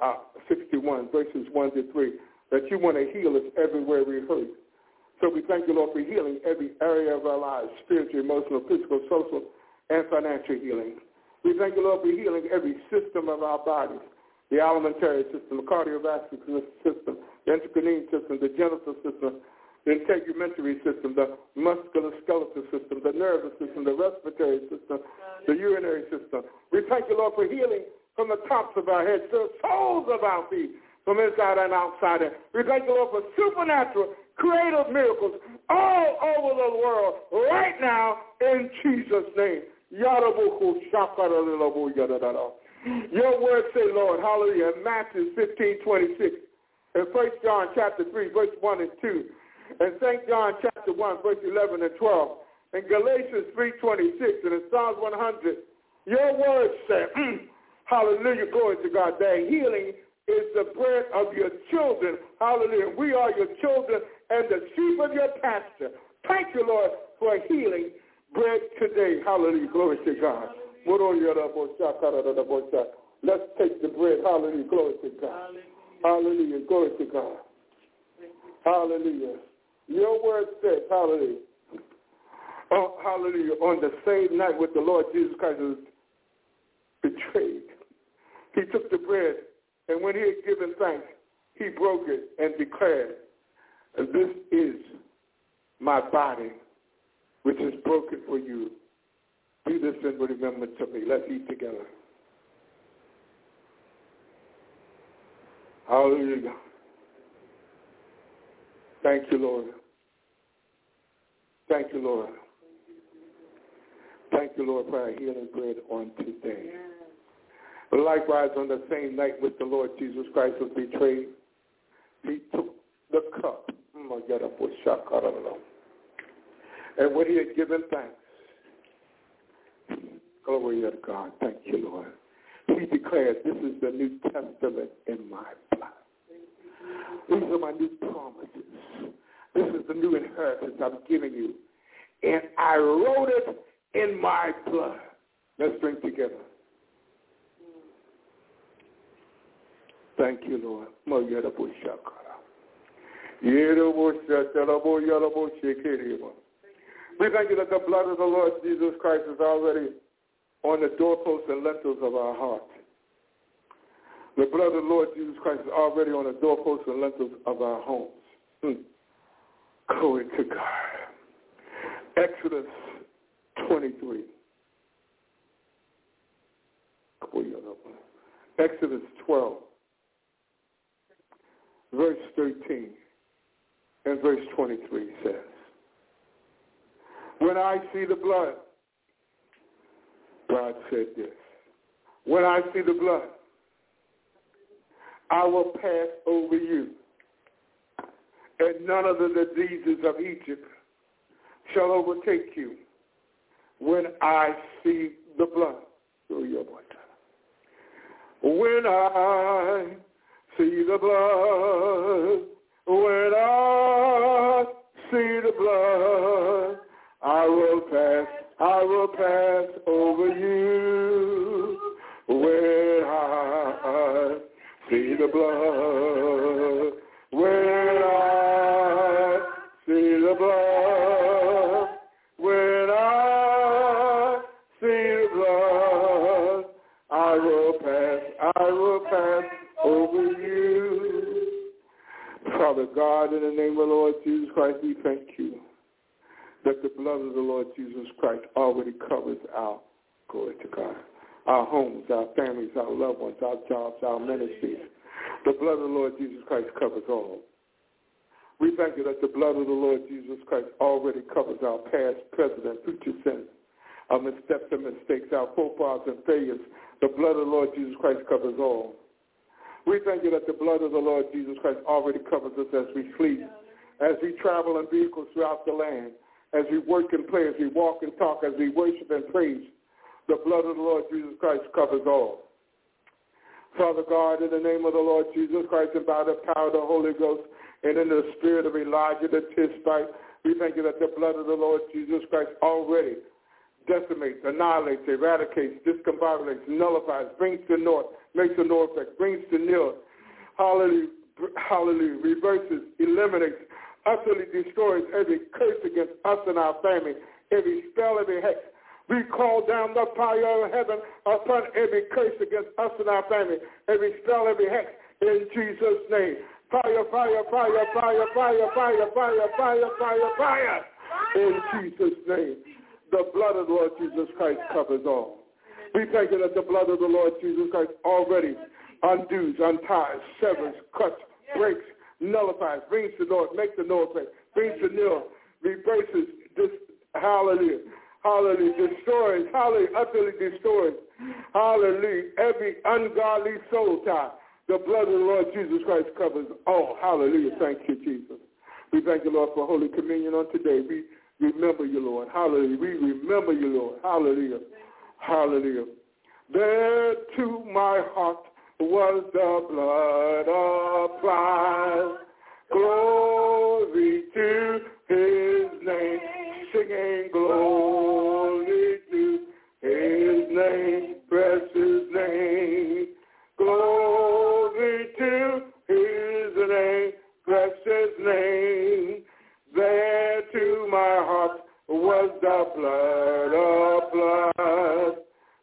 61, verses 1-3, that you want to heal us everywhere we hurt. So we thank you, Lord, for healing every area of our lives, spiritual, emotional, physical, social, and financial healing. We thank you, Lord, for healing every system of our bodies, the alimentary system, the cardiovascular system, the endocrine system, the genital system, the integumentary system, the musculoskeletal system, the nervous system, the respiratory system, the urinary system. We thank you, Lord, for healing from the tops of our heads to the soles of our feet, from inside and outside. We thank you, Lord, for supernatural, creative miracles all over the world right now in Jesus' name. Your word say, Lord, hallelujah, in Matthew 15:26, and 1 John chapter 3, verse 1 and 2, and St. John chapter 1, verse 11 and 12, and Galatians 3:26, and in Psalms 100, your word said, hallelujah, glory to God, that healing is the bread of your children. Hallelujah. We are your children and the sheep of your pasture. Thank you, Lord, for healing bread today. Hallelujah. Glory to God. Let's take the bread. Hallelujah. Glory to God. Hallelujah. Glory to God. Hallelujah. Your word says, hallelujah. Oh, hallelujah. On the same night with the Lord Jesus Christ was betrayed, he took the bread, and when he had given thanks, he broke it and declared, this is my body, which is broken for you. Do this in remembrance of me. Let's eat together. Hallelujah. Thank you, Lord. Thank you, Lord. Thank you, Lord, for our healing bread on today. Likewise, on the same night with the Lord Jesus Christ was betrayed, he took the cup, and when he had given thanks, glory to God, thank you, Lord, he declared, this is the New Testament in my blood. These are my new promises. This is the new inheritance I'm giving you. And I wrote it in my blood. Let's drink together. Thank you, Lord. We thank you that the blood of the Lord Jesus Christ is already on the doorposts and lintels of our heart. The blood of the Lord Jesus Christ is already on the doorposts and lintels of our homes. Glory to God. Exodus 23. Exodus 12, verse 13 and verse 23 says, when I see the blood, God said this, when I see the blood, I will pass over you, and none of the diseases of Egypt shall overtake you when I see the blood. When I see the blood, when I see the blood, I will pass over you. When I see the blood, when I see the blood, when I see the blood, I will pass over you. Father God, in the name of the Lord Jesus Christ, we thank you that the blood of the Lord Jesus Christ already covers our, glory to God, our homes, our families, our loved ones, our jobs, our ministries. The blood of the Lord Jesus Christ covers all. We thank you that the blood of the Lord Jesus Christ already covers our past, present, and future sins, our missteps and mistakes, our faux pas and failures. The blood of the Lord Jesus Christ covers all. We thank you that the blood of the Lord Jesus Christ already covers us as we sleep, as we travel in vehicles throughout the land, as we work and play, as we walk and talk, as we worship and praise. The blood of the Lord Jesus Christ covers all. Father God, in the name of the Lord Jesus Christ and by the power of the Holy Ghost and in the spirit of Elijah the Tishbite, we thank you that the blood of the Lord Jesus Christ already decimates, annihilates, eradicates, discombobulates, nullifies, brings to naught, makes a no effect, brings to nil, hallelujah, reverses, eliminates, utterly destroys every curse against us and our family, every spell, every hex. We call down the fire of heaven upon every curse against us and our family, every spell, every hex, in Jesus' name. Fire, fire, fire, fire, fire, fire, fire, fire, fire, fire, in Jesus' name. The blood of the Lord Jesus Christ covers all. We thank you that the blood of the Lord Jesus Christ already undoes, unties, severs, cuts, breaks, nullifies, brings to naught, makes the no effect, brings to nil, reverses, hallelujah, destroys, utterly destroys, hallelujah, every ungodly soul tie. The blood of the Lord Jesus Christ covers all. Hallelujah. Thank you, Jesus. We thank you, Lord, for Holy Communion on today. We remember you, Lord. Hallelujah. We remember you, Lord. Hallelujah. Hallelujah. There to my heart was the blood applied. Glory to his name. Singing glory to his name. Precious name. Glory to his name. Precious name. There to my heart was the blood applied.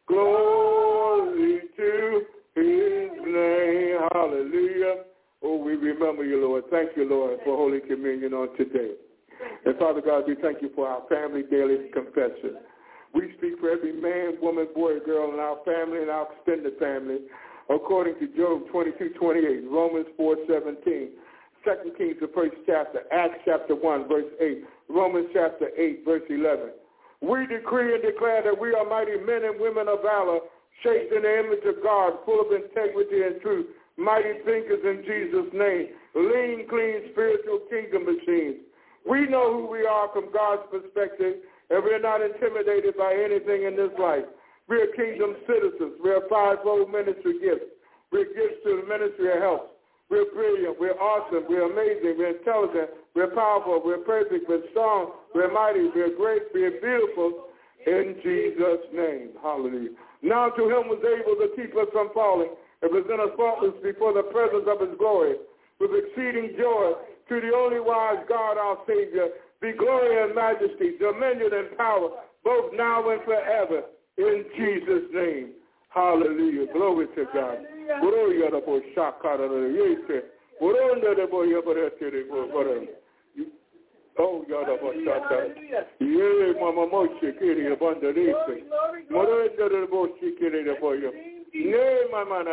Glory to his name. Hallelujah. Oh, we remember you, Lord. Thank you, Lord, for Holy Communion on today. And Father God, we thank you for our family daily confession. We speak for every man, woman, boy, girl in our family and our extended family, according to Job 22:28, Romans 4:17, 2 Kings, the first chapter, Acts chapter 1, verse 8, Romans chapter 8, verse 11. We decree and declare that we are mighty men and women of valor, shaped in the image of God, full of integrity and truth, mighty thinkers in Jesus' name, lean, clean, spiritual kingdom machines. We know who we are from God's perspective, and we're not intimidated by anything in this life. We're kingdom citizens. We're fivefold ministry gifts. We're gifts to the ministry of health. We're brilliant. We're awesome. We're amazing. We're intelligent. We're powerful. We're perfect. We're strong. We're mighty. We're great. We're beautiful. In Jesus' name. Hallelujah. Now to him was able to keep us from falling and present us faultless before the presence of his glory with exceeding joy. To the only wise God, our Savior, be glory and majesty, dominion and power, both now and forever. In Jesus' name. Hallelujah. Glory to God. Oh, Yadabashata. Yea, Mama Moshe, Kiri, Abundance. Morenda de Boshi, Kiri, the boy. Jesus.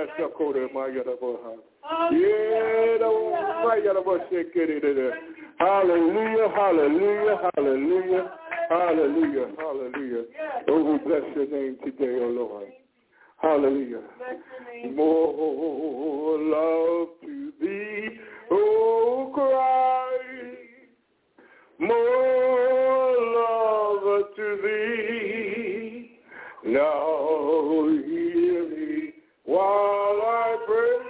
Hallelujah, hallelujah, hallelujah, hallelujah, hallelujah. Oh, we bless your name today, oh Lord. Hallelujah. More love to thee, oh Christ. More love to thee. Now hear me while I pray.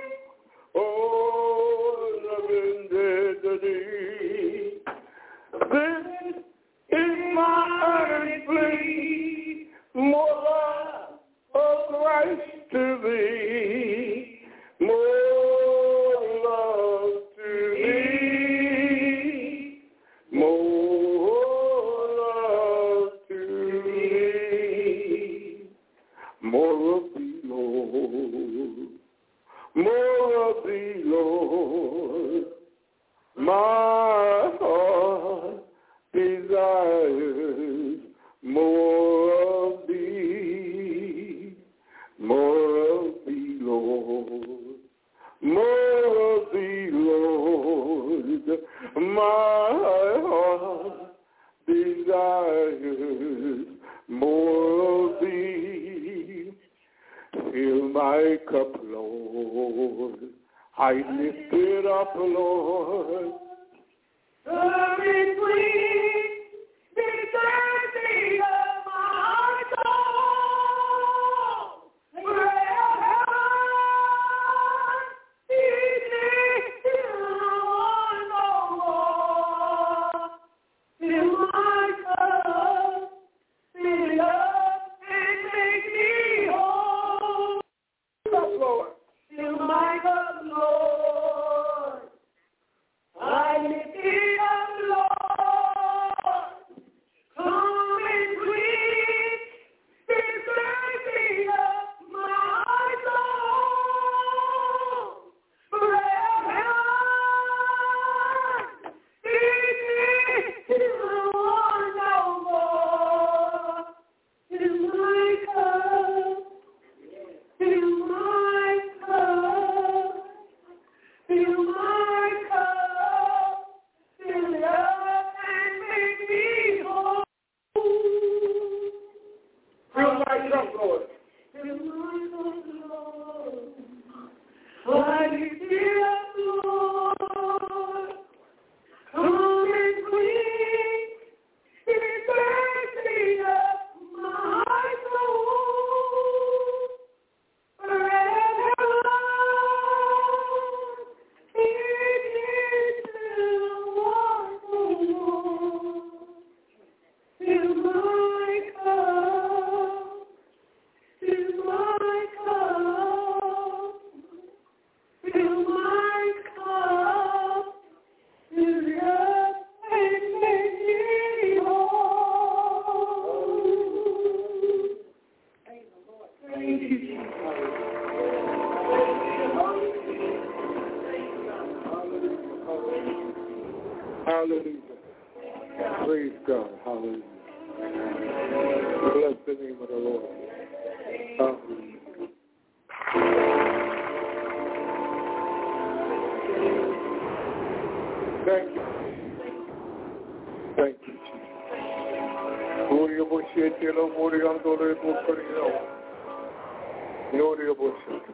Oh, loving thee. This is my earnest plea. More love of Christ to thee. More love to thee. More love to thee. More of thee, Lord. More of thee, Lord. My heart desires more of thee. More of thee, Lord. More of thee, Lord. My heart desires more of thee. Fill my cup, Lord. I lift it up, Lord. Very sweet, the thirsty of my soul. Forever, fill my cup, fill it up, and make me whole. Lord. Fill my cup, Lord. I lift it up, Lord. Come and quench the thirsting of my soul. Forever, feed me till I want no more. Fill my cup, fill my cup, fill my cup, fill it up and make me whole. Fill my cup, Lord. Fill my cup, Lord. I lift it up, Lord. Come and quench the thirsting of my soul. Forever, it is till want no more. Fill my cup, fill my cup, fill my cup, fill it up and make me whole. Thank you, Jesus. Hallelujah. Praise God. Hallelujah. Bless the name of the Lord. Hallelujah. Thank you. Thank you, Jesus. Gloria Boshete, lo Moria Andore Bocorino. Gloria Boshete.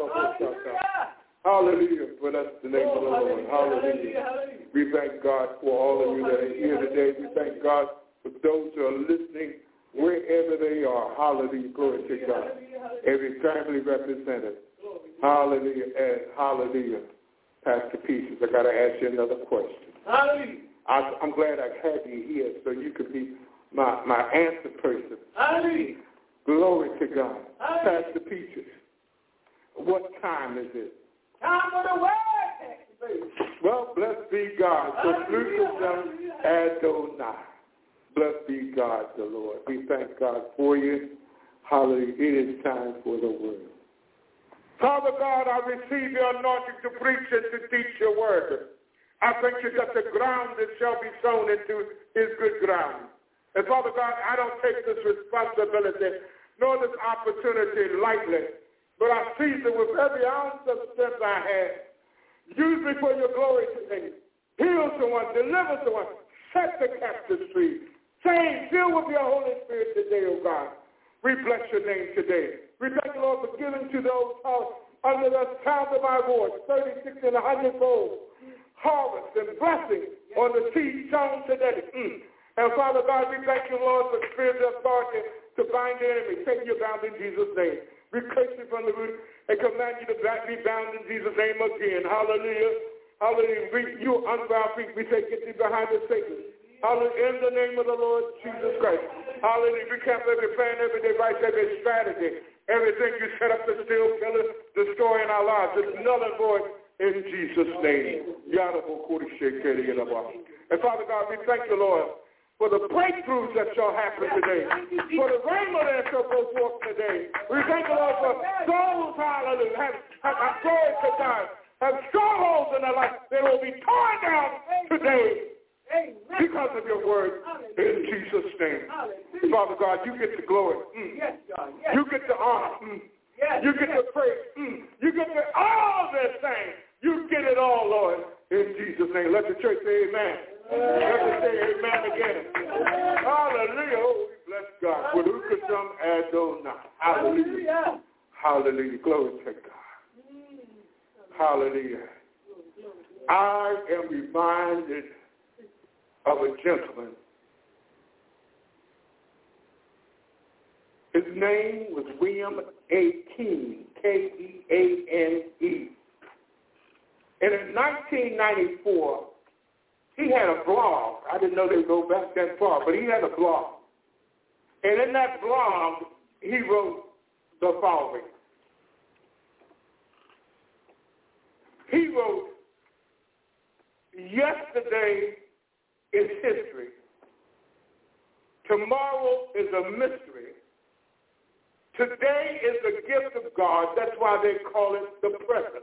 Hallelujah. Well, that's the name of the Lord. Hallelujah. We thank God for all of you that are here today. We thank God for those who are listening wherever they are. Hallelujah. Glory to God. Every family represented. Hallelujah. And hallelujah. Pastor Pieces, I got to ask you another question. Hallelujah. I'm glad I had you here so you could be my answer person. Hallelujah. Glory to God. Hallelujah. Pastor Peaches, what time is it? Time for the word. Well, blessed be God. So Lucas Adonai. Blessed be God the Lord. We thank God for you. Hallelujah. It is time for the word. Father God, I receive your anointing to preach and to teach your word. I thank you that the ground that shall be sown into is good ground. And Father God, I don't take this responsibility nor this opportunity lightly, but I seize it with every ounce of strength I have. Use me for your glory today. Heal someone, deliver someone, set the captives free. Change, fill with your Holy Spirit today, oh God. We bless your name today. We thank you, Lord, for giving to those under the sound of my voice, 36 and 100-fold harvest and blessing on the seed sown today. And Father God, we thank you, Lord, for spiritual authority to bind the enemy. Take you bound in Jesus' name. We curse you from the root and command you to be bound in Jesus' name again. Hallelujah. Hallelujah. You unbound feet, we say, get thee behind the Satan. Hallelujah. In the name of the Lord Jesus Christ. Hallelujah. We cancel every plan, every device, every strategy. Everything you set up to steal, kill, destroy in our lives. It's null and void in Jesus' name. And Father God, we thank you, Lord, for the breakthroughs that shall happen today, for the rainbow that shall go forth today. We thank you, Lord, for those, hallelujah, have glory to God, have strongholds in their life. They will be torn down today because of your word in Jesus' name. Father God, you get the glory. You get the honor. You get the praise. You get the all this thing. You get it all, Lord, in Jesus' name. Let the church say amen. Let us say amen again. Hallelujah. Oh, we bless God. For who could some Adonai. Hallelujah. Hallelujah. Glory to God. Hallelujah. I am reminded of a gentleman. His name was William A. Keane, Keane. And in 1994, he had a blog. I didn't know they would go back that far, but he had a blog. And in that blog, he wrote the following. He wrote, yesterday is history. Tomorrow is a mystery. Today is the gift of God. That's why they call it the present.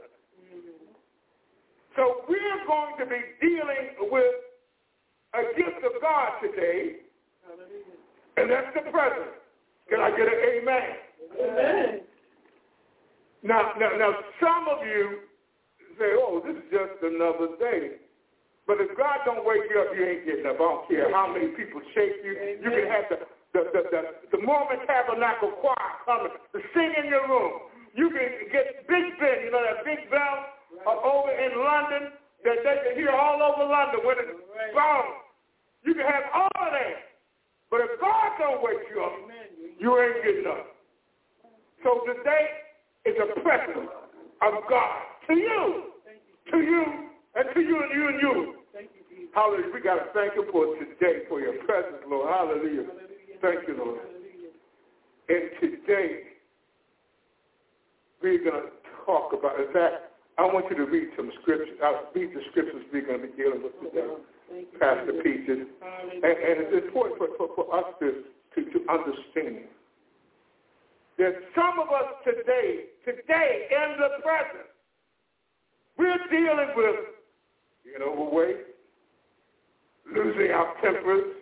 So we're going to be dealing with a gift of God today, and that's the present. Can I get an amen? Amen. Now, some of you say, oh, this is just another day. But if God don't wake you up, you ain't getting up. I don't care how many people shake you. Amen. You can have the Mormon Tabernacle choir coming to sing in your room. You can get Big Ben, you know that big bell over in London that they can hear all over London when it's gone. You can have all of that. But if God don't wake you up, you ain't getting up. So today is a present of God to you, and to you, and you, and you. Hallelujah. We got to thank you for today, for your presence, Lord. Hallelujah. Thank you, Lord. And today, we're going to talk about, in fact, I want you to read some scriptures. I'll read the scriptures we're going to be dealing with today, Pastor Peaches. And it's important for us to understand that some of us today, in the present, we're dealing with getting overweight, losing our tempers,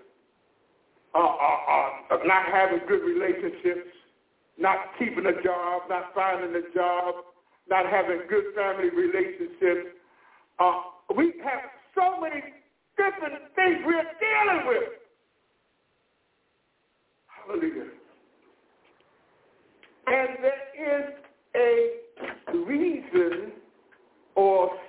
not having good relationships, not keeping a job, not finding a job, not having good family relationships. We have so many different things we're dealing with. Hallelujah. And there is a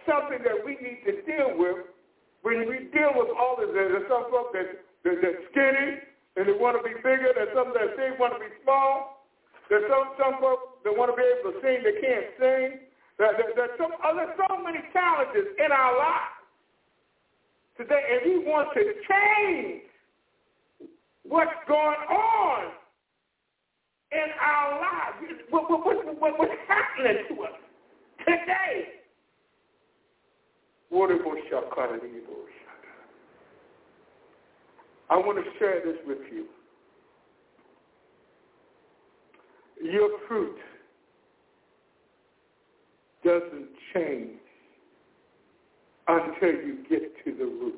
something that we need to deal with. When we deal with all this, there's some folks that's skinny and they want to be bigger. There's some that they want to be small. There's some folks that want to be able to sing, they can't sing. There's so many challenges in our lives today, and we want to change what's going on in our lives. What's happening to us today? I want to share this with you. Your fruit doesn't change until you get to the root.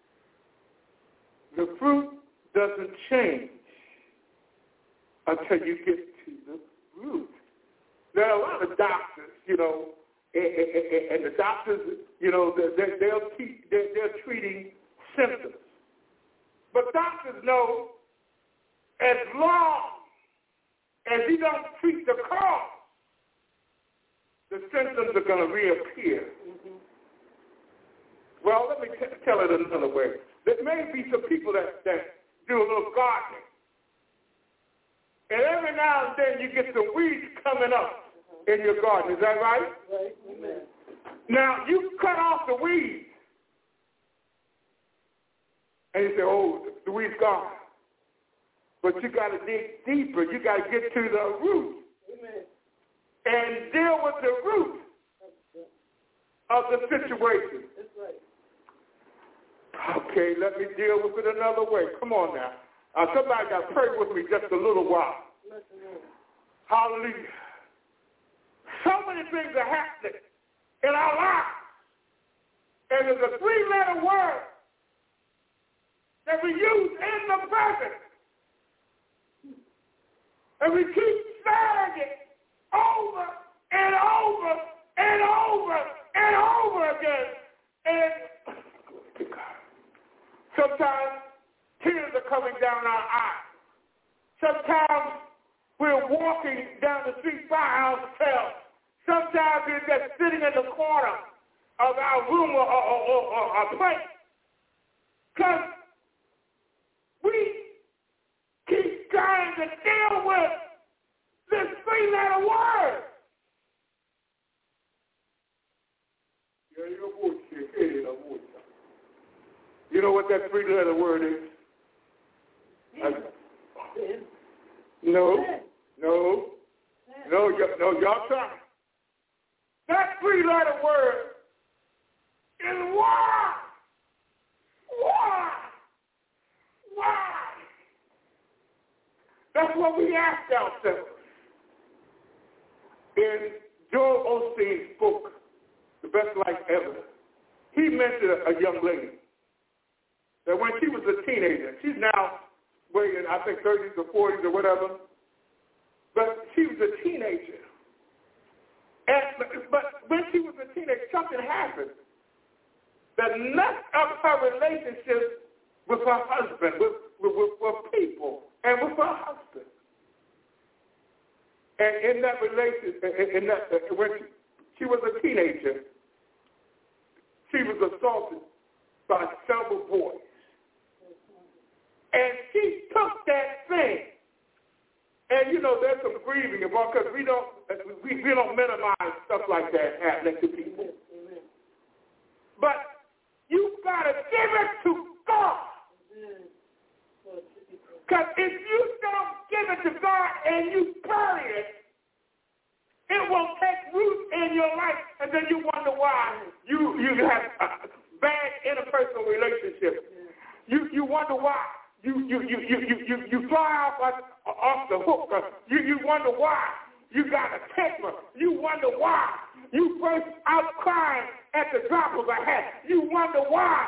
The fruit doesn't change until you get to the root. There are a lot of doctors, and the doctors, they're treating symptoms. But doctors know as long as you don't treat the cause, the symptoms are going to reappear. Mm-hmm. Well, let me tell it another way. There may be some people that do a little gardening. And every now and then you get some weeds coming up in your garden. Is that right? Right. Amen. Now, you cut off the weeds. And you say, oh, the weeds gone. But you got to dig deeper. You got to get to the root. Amen. And deal with the root of the situation. That's right. Okay, let me deal with it another way. Come on now. Somebody got to pray with me just a little while. Hallelujah. So many things are happening in our lives. And there's a 3-letter word that we use in the present. And we keep saying it over and over and over and over again. And sometimes tears are coming down our eyes. Sometimes we're walking down the street by ourselves. Sometimes we're just sitting in the corner of our room or a place. Because we keep trying to deal with this 3-letter word. You know what that 3-letter word is? No, y'all try. That 3-letter word is why. Why? That's what we ask ourselves. In Joel Osteen's book, The Best Life Ever, he mentioned a young lady that when she was a teenager, she's now weighing, I think, 30s or 40s or whatever, but she was a teenager. But when she was a teenager, something happened that messed up her relationship with her husband, with people, and with her husband. And in that relationship, when she was a teenager, she was assaulted by several boys. And she took that thing. And, there's some grieving about because we don't minimize stuff like that happening to people. But you got to give it to God. Because if you don't give it to God and you bury it, it will take root in your life, and then you wonder why you have bad interpersonal relationships. You wonder why you fly off the hook. You wonder why you got a temper. You wonder why you burst out crying at the drop of a hat. You wonder why.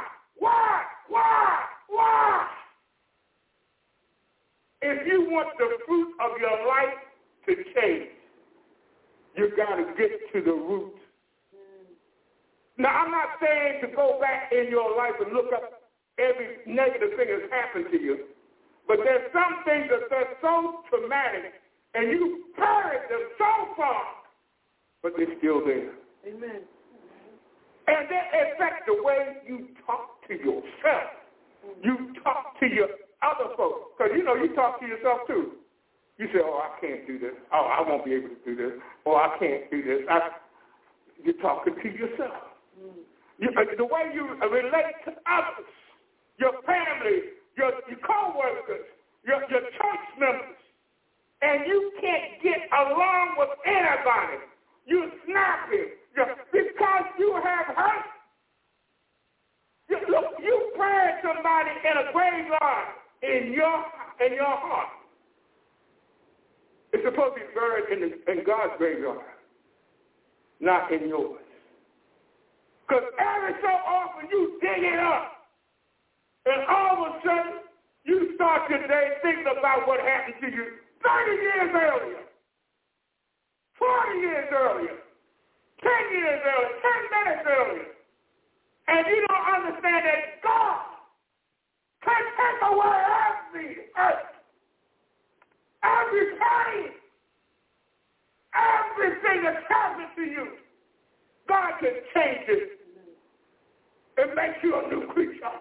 If you want the fruit of your life to change, you got to get to the root. Now, I'm not saying to go back in your life and look up every negative thing that's happened to you, but there's some things that are so traumatic, and you buried them so far, but they're still there. Amen. And they affect the way you talk to yourself. You talk to your other folks. Because, you know, you talk to yourself, too. You say, oh, I can't do this. Oh, I won't be able to do this. Oh, I can't do this. You're talking to yourself. The way you relate to others, your family, your co-workers, your church members, and you can't get along with anybody. You're snappy because you have hurt. You buried somebody in a graveyard in your heart. It's supposed to be buried in God's graveyard, not in yours. Because every so often you dig it up, and all of a sudden you start your day thinking about what happened to you 30 years earlier, 40 years earlier, 10 years earlier, 10 minutes earlier. And you don't understand that God can take away every hurt, every pain, everything that's happened to you. God can change it and make you a new creature.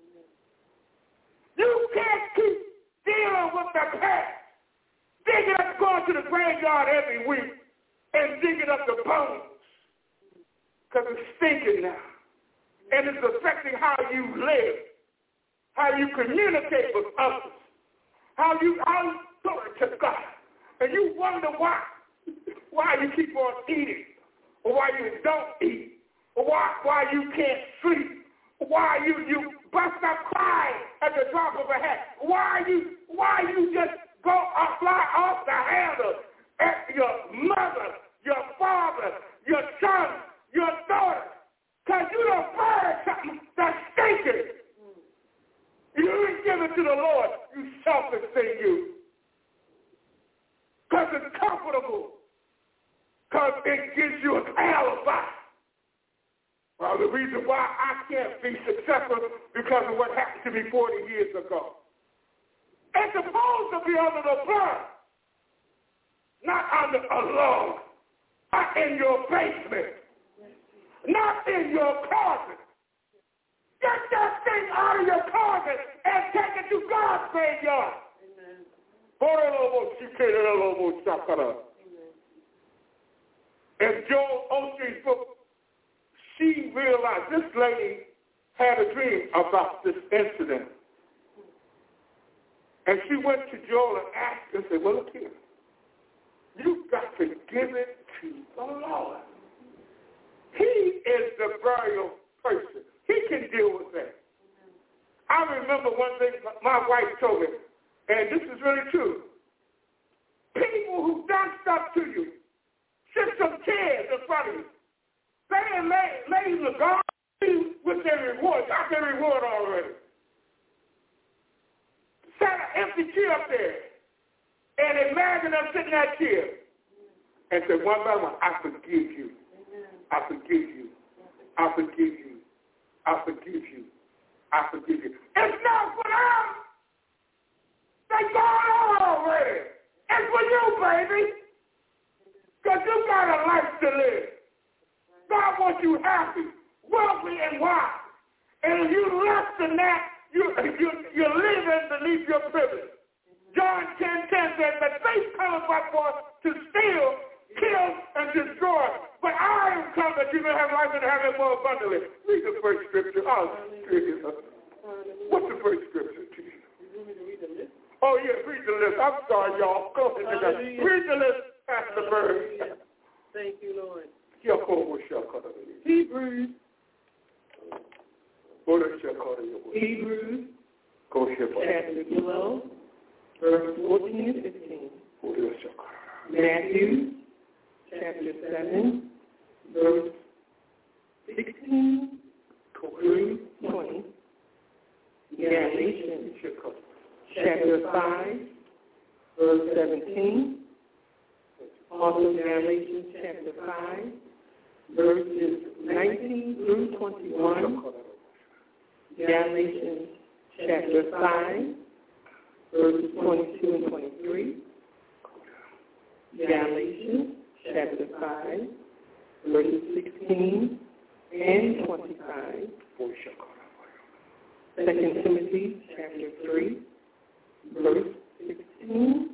You can't keep dealing with the past, digging up, going to the graveyard every week and digging up the bones because it's stinking now. And it's affecting how you live, how you communicate with others, how you glory to God. And you wonder why you keep on eating, or why you don't eat, or why you can't sleep, or why you bust up crying at the drop of a hat, why you just fly off the handle at your mother, your father, your son, your daughter. Because you don't buy something that's stinking. You didn't give it to the Lord, you selfish thing, you. Because it's comfortable. Because it gives you an alibi. Well, the reason why I can't be successful because of what happened to me 40 years ago. It's supposed to be under the blood, not under a law, not in your basement. Not in your closet. Get that thing out of your closet and take it to God's graveyard. Amen. In Joel Osteen's book, she realized this lady had a dream about this incident. And she went to Joel and asked him, said, well, look here. You've got to give it to the Lord. He is the burial person. He can deal with that. I remember one thing my wife told me, and this is really true. People who've done stuff to you, sit some tears in front of you. They lay in the garden with their reward. Got their reward already. Set an empty chair up there, and imagine them sitting in that chair, and say one by one, I forgive you. I forgive you. I forgive you. I forgive you. I forgive you. It's not for them. They gone already. It's for you, baby. Because you got a life to live. God wants you happy, wealthy, and wise. And if you less than that, you're living beneath your privilege. John 10:10 says that faith comes but for to steal, kill, and destroy. But I am come that you may have life and have it more abundantly. Read the first scripture. What's the first scripture to you? You want me to read the list? Oh, yeah, read the list. I'm sorry, y'all. Go ahead. Read the list, Pastor Bird. Thank you, Lord. Hebrews. Chapter 12, verse 14 and 15. Matthew, chapter 7, verse 16 through 20. Galatians, chapter 5, verse 17. Also Galatians, chapter 5, verses 19 through 21. Galatians, chapter 5, verses 22 and 23. Galatians, chapter 5, verses 16 and 25. 2 Timothy chapter 3, verse 16.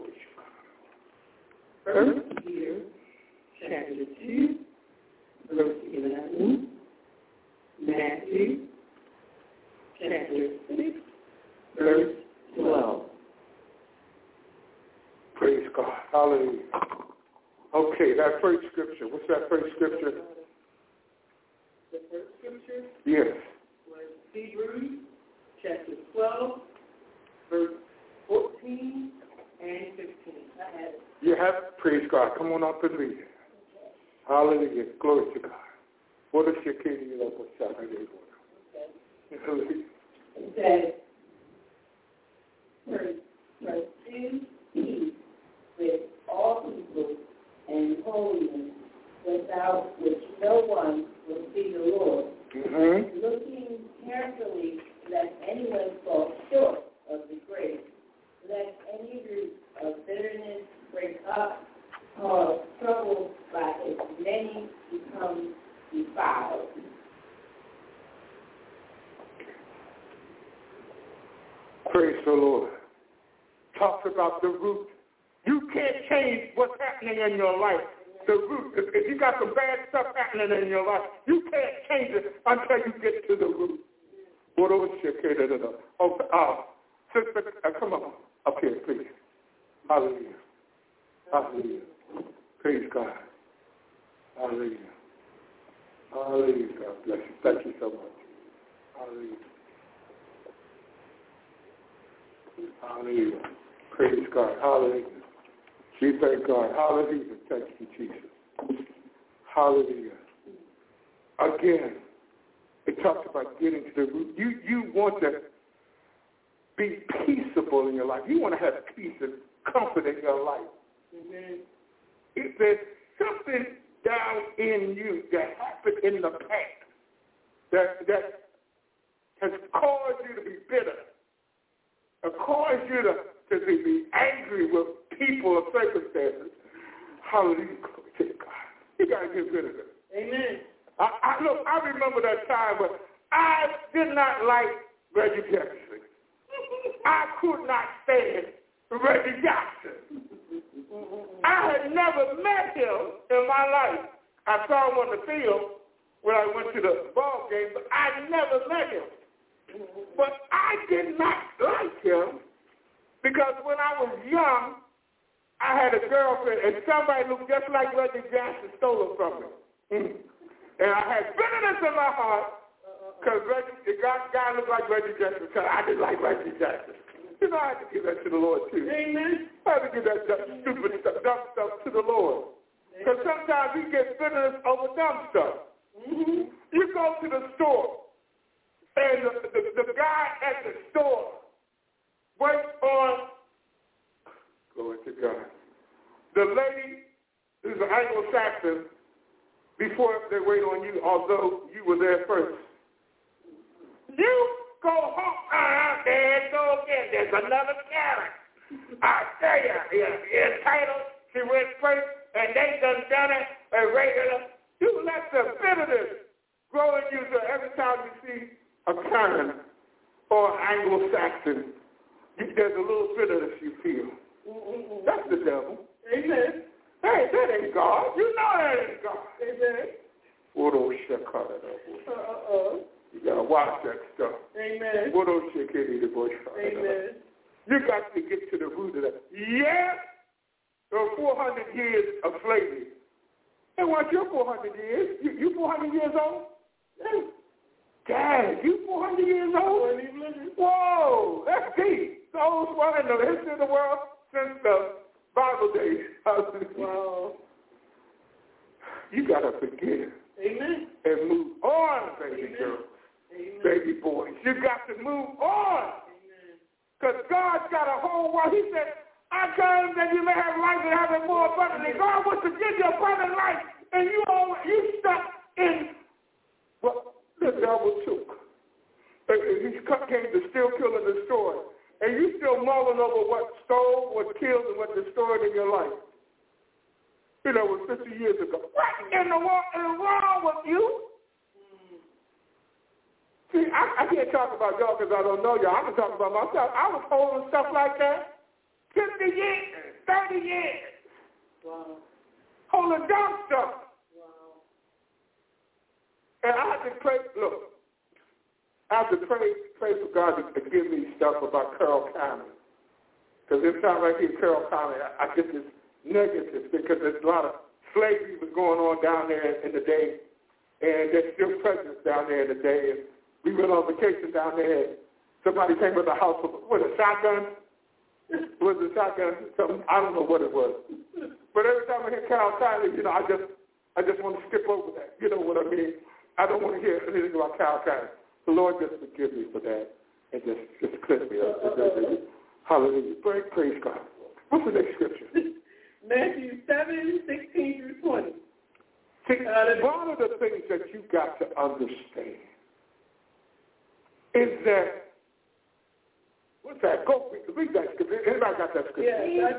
1 Peter chapter 2, verse 11. Matthew chapter 6, verse 12. Praise God. Hallelujah. Okay, that first scripture. What's that first scripture? The first scripture? Yes. Was Hebrews chapter 12, verse 14 and 15. I have it. You have it? Praise God. Come on up and read it. Hallelujah. Glory to God. What is your king? It says, pursue peace with all people and holiness, without which no one will see the Lord. Mm-hmm. Looking carefully lest anyone fall short of the grace, lest any root of bitterness break up, cause trouble by as many become defiled. Praise the Lord. Talks about the root. You can't change what's happening in your life. The root. If you got some bad stuff happening in your life, you can't change it until you get to the root. Sister, come on up here, please. Hallelujah. Hallelujah. Praise God. Hallelujah. Hallelujah. God bless you. Thank you so much. Hallelujah. Hallelujah. Praise God. Hallelujah. We thank God. Hallelujah. Thank you, Jesus. Hallelujah. Again, it talks about getting to the root. You want to be peaceable in your life. You want to have peace and comfort in your life. Amen. If there's something down in you that happened in the past that has caused you to be bitter, or caused you to be angry with people or circumstances, hallelujah, glory to God. You got to get rid of it. Amen. I remember that time when I did not like Reggie Jackson. I could not stand Reggie Jackson. I had never met him in my life. I saw him on the field when I went to the ball game, but I never met him. But I did not like him because when I was young, I had a girlfriend, and somebody looked just like Reggie Jackson stole her from me. And I had bitterness in my heart because the guy looked like Reggie Jackson, because I didn't like Reggie Jackson. You know, I had to give that to the Lord, too. Amen. I had to give that stupid stuff, dumb stuff to the Lord. Because sometimes we get bitterness over dumb stuff. Mm-hmm. You go to the store, and the guy at the store waits on, glory to God, the lady who's an Anglo-Saxon before they wait on you, although you were there first. You go home out there and go again. There's another Karen. I tell you, you're entitled. She went first, and they done it a regular. You let the bitterness grow in you so every time you see a Karen or Anglo-Saxon, there's a little bitterness you feel. That's the devil. Amen. Hey, that ain't God. You know that ain't God. Amen. You got to watch that stuff. Amen. Amen. You got to get to the root of that. Yes, there were 400 years of slavery. It wasn't your 400 years. You 400 years old? Dad, you 400 years old? Whoa, that's deep. The oldest one in the history of the world since the Bible days. Wow. You got to forgive. Amen. And move on, baby girls. Amen. Baby boys. You got to move on. Because God's got a whole world. He said, I came that you may have life and have it more abundantly. God wants to give you abundant life. And you stuck in what the devil took. He came to steal, kill, and destroy. And you still mulling over what stole, what killed, and what destroyed in your life. You know, it was 50 years ago. What in the world is wrong with you? See, I can't talk about y'all because I don't know y'all. I can talk about myself. I was holding stuff like that 50 years, 30 years. Wow. Holding dumb stuff. Wow. And I had to pray, look, I have to pray for God to give me stuff about Carroll County. Because every time I hear Carroll County, I get this negative because there's a lot of slavery was going on down there in the day, and there's still presence down there in the day. And we went on vacation down there, and somebody came with a house with a shotgun. Was it a shotgun? Something, I don't know what it was. But every time I hear Carroll County, I just want to skip over that. You know what I mean? I don't want to hear anything about Carroll County. The Lord just forgive me for that and just cleanse me up. Hallelujah. Praise God. What's the next scripture? Matthew 7:16-20. See, one of the things that you got to understand is that, what's that? Go read that scripture. Anybody got that scripture? Yeah.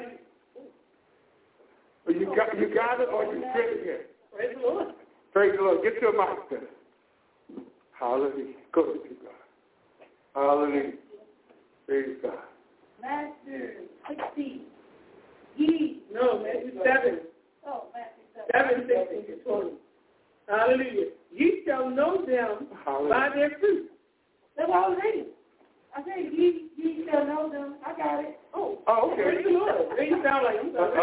You got it or you get it here? Praise the Lord. Praise the Lord. Get your mic there. Hallelujah. Go to God. Hallelujah. Praise God. Matthew 16. No, Matthew 7. Oh, Matthew 7. 7:16-20. Hallelujah. Ye shall know them by their fruit. That's all I'm reading. I said, ye shall know them. I got it. Oh, okay. Praise the Lord. They sound like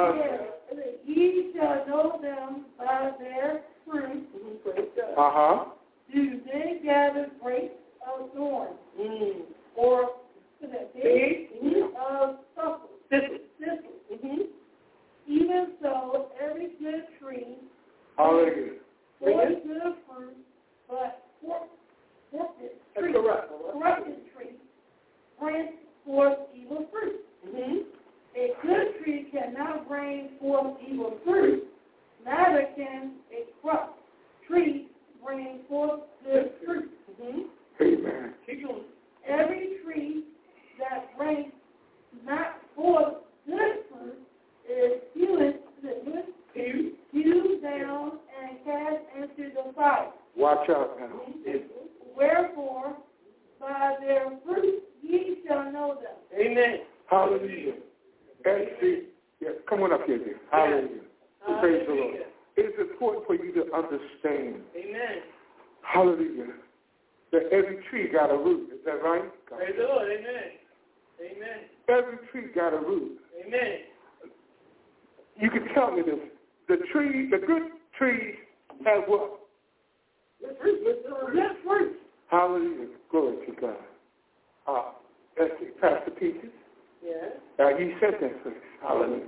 Ye shall know them by their fruit. Praise God. Uh-huh. Do they gather grapes of thorns? Or of thistles? Even so, every good tree Hallelujah. bears good fruit, but corrupted tree brings forth evil fruit. A good tree cannot bring forth evil fruit, neither can a corrupt tree bring forth good fruit. Amen. Every tree that brings not forth good fruit is hewed down and cast into the fire. Watch out now. Wherefore, by their fruit ye shall know them. Amen. Hallelujah. And see, come on up here, dear. Hallelujah. Praise the Lord. It's important for you to understand. Amen. Hallelujah. That every tree got a root. Is that right? God. Praise the Lord. Amen. Amen. Every tree got a root. Amen. You can tell me this. The good trees have what? Good fruit. Hallelujah. Glory to God. Let's see, Pastor Peaches. Yeah. He said that first. Hallelujah.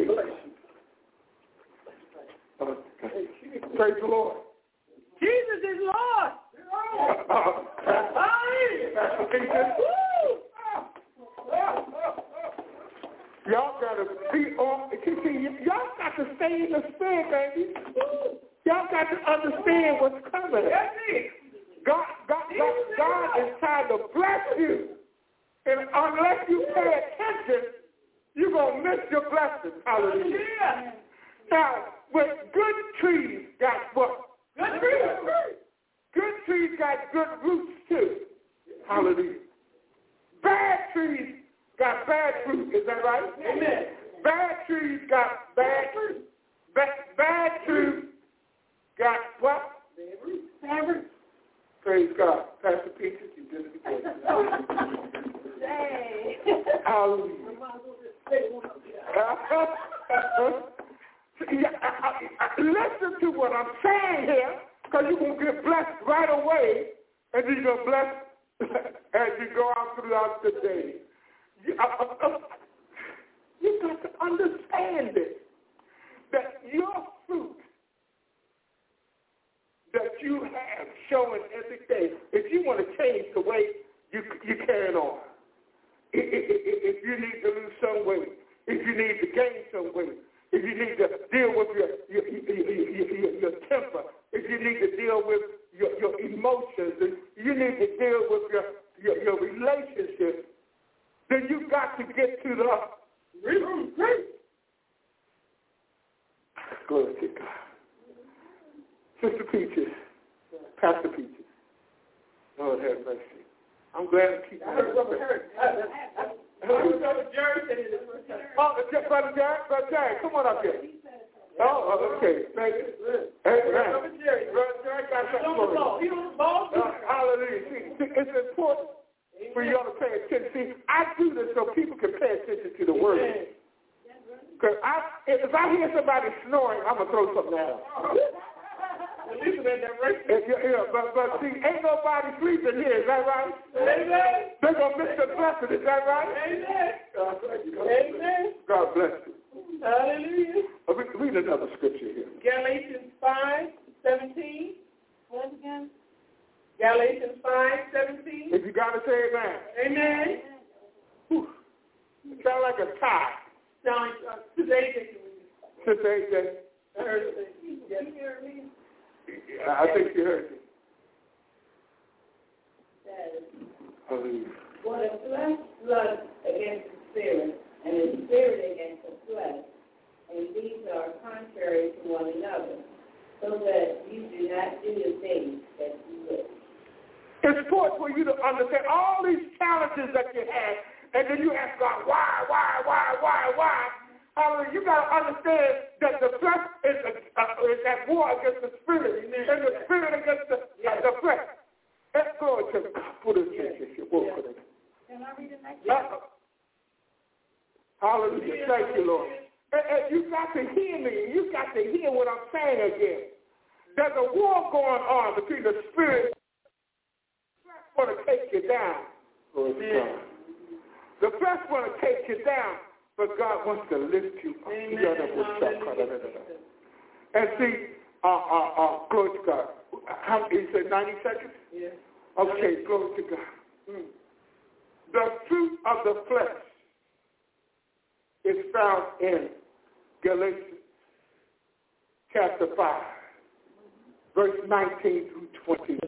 Praise the Lord. Jesus is Lord. Hallelujah. Pastor Peaches. Y'all got to be on. Y'all got to stay in the spirit, baby. Y'all got to understand what's coming. God is trying to bless you. And unless you pay attention, you're going to miss your blessing. Hallelujah. Now, when good trees got what? Good trees. Good trees got good roots too. Hallelujah. Bad trees got bad fruit. Is that right? Amen. Bad trees got bad fruit. Bad trees got what? Bad fruit. Praise God. Pastor Peaches, you did it again. Hallelujah. Listen to what I'm saying here, because you're going to get blessed right away, and you're going to bless as you go out throughout the day. You got to understand this, that your fruit that you have showing every day, if you want to change the way you carry on, if you need to lose some weight, if you need to gain some weight, if you need to deal with your temper, if you need to deal with your emotions, if you need to deal with your relationships, then you got to get to the root. Glory to God. Sister Peaches, Pastor Peaches, Lord have mercy. I'm glad to keep. I heard Brother Jerry said it. Oh, Brother Jerry, come on up here. Oh, okay. Thank you. Brother Jerry. Brother Jerry got something for you. He on the ball. Hallelujah. See, it's important for y'all to pay attention. See, I do this so people can pay attention to the word. Because if I hear somebody snoring, I'm going to throw something at them. But see, ain't nobody sleeping here, is that right? Amen. They're going to miss the blessing, is that right? Amen. Amen. God bless you. Hallelujah. Read another scripture here. Galatians 5:17. Once again. Galatians 5:17. If you got to say amen. Amen. It sounds like a tie. Today, Sister AJ. I heard it. Yes. You hear me? I think you heard it. Hallelujah. For the flesh lusts against the spirit, and the spirit against the flesh, and these are contrary to one another, so that you do not do the things that you wish. It's important for you to understand all these challenges that you have, and then you ask God, why? Hallelujah. You got to understand that the flesh is at war against the spirit, and the spirit against the flesh. Let's go to put it in. Can I read the next one? Hallelujah. Thank you, Lord. And you got to hear me. You got to hear what I'm saying again. There's a war going on between the spirit and the flesh want to take you down. The flesh want to take you down, but God wants to lift you up. And see, glory to God. He said 90 seconds? Yes. Okay, glory to God. The fruit of the flesh is found in Galatians chapter 5, verse 19 through 20.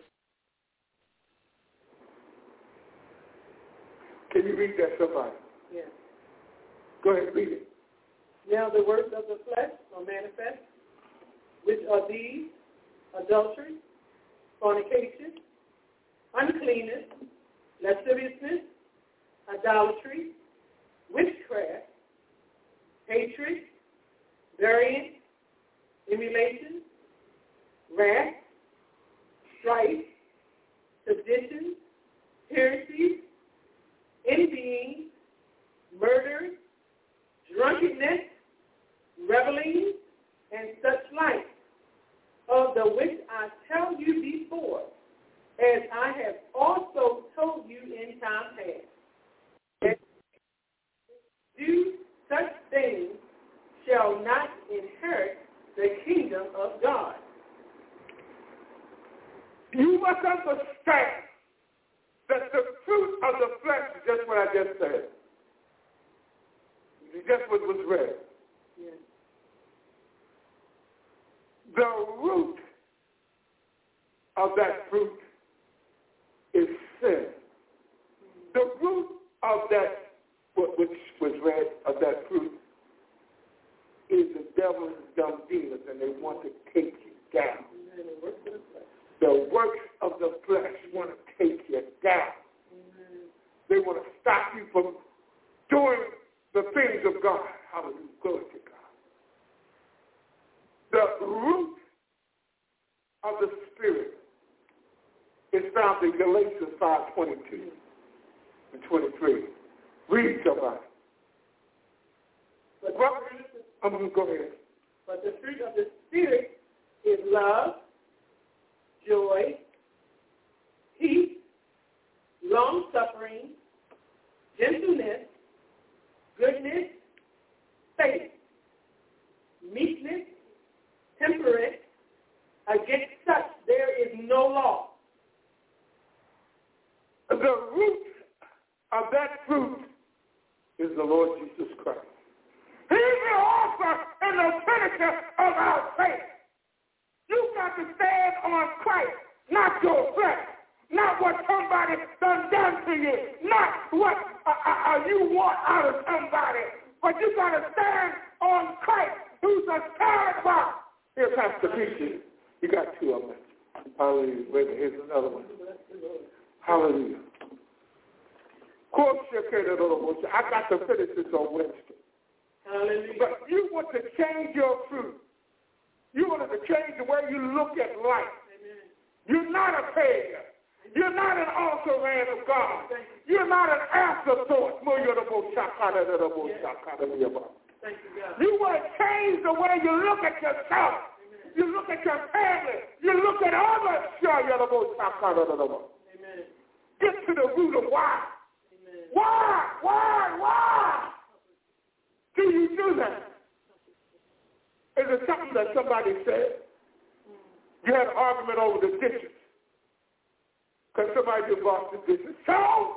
Can you read that, somebody? Yes. Go ahead, read it. Now the works of the flesh are manifest, which are these: adultery, fornication, uncleanness, lasciviousness, idolatry, witchcraft, hatred, variance, emulation, wrath, strife, sedition, heresies, envying, murder, drunkenness, reveling, and such like, of the which I tell you before, as I have also told you in time past. That do such things shall not inherit the kingdom of God. You must understand that the fruit of the flesh is just what I just said. It's just what was read. Yes. The root of that fruit is sin. The root of that, which was read, of that fruit is the devil and his dumb demons, and they want to take you down. The works of the flesh want to take you down. They want to stop you from doing the things of God. Hallelujah. Glory to God. The root of the Spirit is found in Galatians 5:22 and 23. Read somebody. I'm going to go ahead. But the fruit of the Spirit is love, joy, peace, long-suffering, gentleness, goodness, faith, meekness, temperance. Against such there is no law. The root of that fruit is the Lord Jesus Christ. He's the author and the finisher of our faith. You've got to stand on Christ, not your flesh, not what somebody done to you, not what you want out of somebody, but you got to stand on Christ, who's a character. Here, Pastor Peter, you got two of them. Hallelujah. Wait a minute, here's another one. Hallelujah. I got to finish this on Wednesday. Hallelujah. But you want to change your fruit. You want to change the way you look at life. Amen. You're not a pagan. You're not an also man of God. You're not an afterthought. Thank you, God. You want to change the way you look at yourself. Amen. You look at your family. You look at others. Amen. Get to the root of why. Amen. Why do you do that? Is it something that somebody said? You had an argument over the dishes. Because somebody just bought the dishes. So,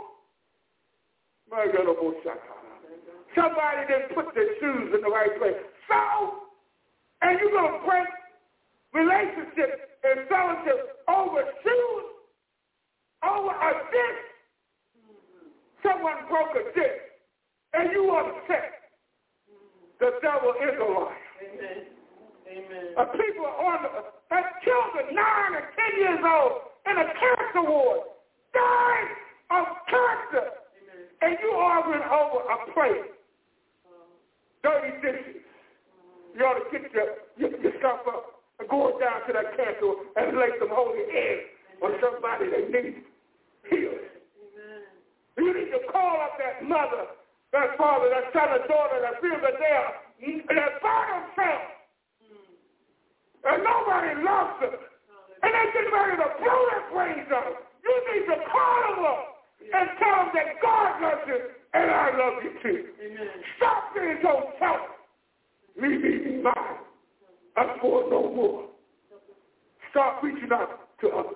somebody didn't put their shoes in the right place. So, and you're going to break relationships and fellowship over shoes, over a dish. Someone broke a dish, and you upset. The devil is a liar. Amen. Amen. People children 9 and 10 years old in a cancer ward, dying of cancer. Amen. And you arguing over a plate, dirty dishes. You ought to get yourself up and go down to that cancer and lay some holy hands on somebody that needs healing. You need to call up that mother, that father, that son or daughter that feels that they are by themselves. And nobody loves them. And they get ready to blow their brains out. You need to call them up and tell them that God loves you and I love you too. Amen. Stop being so selfish. Leave me mine. I'm for no more. Start reaching out to others.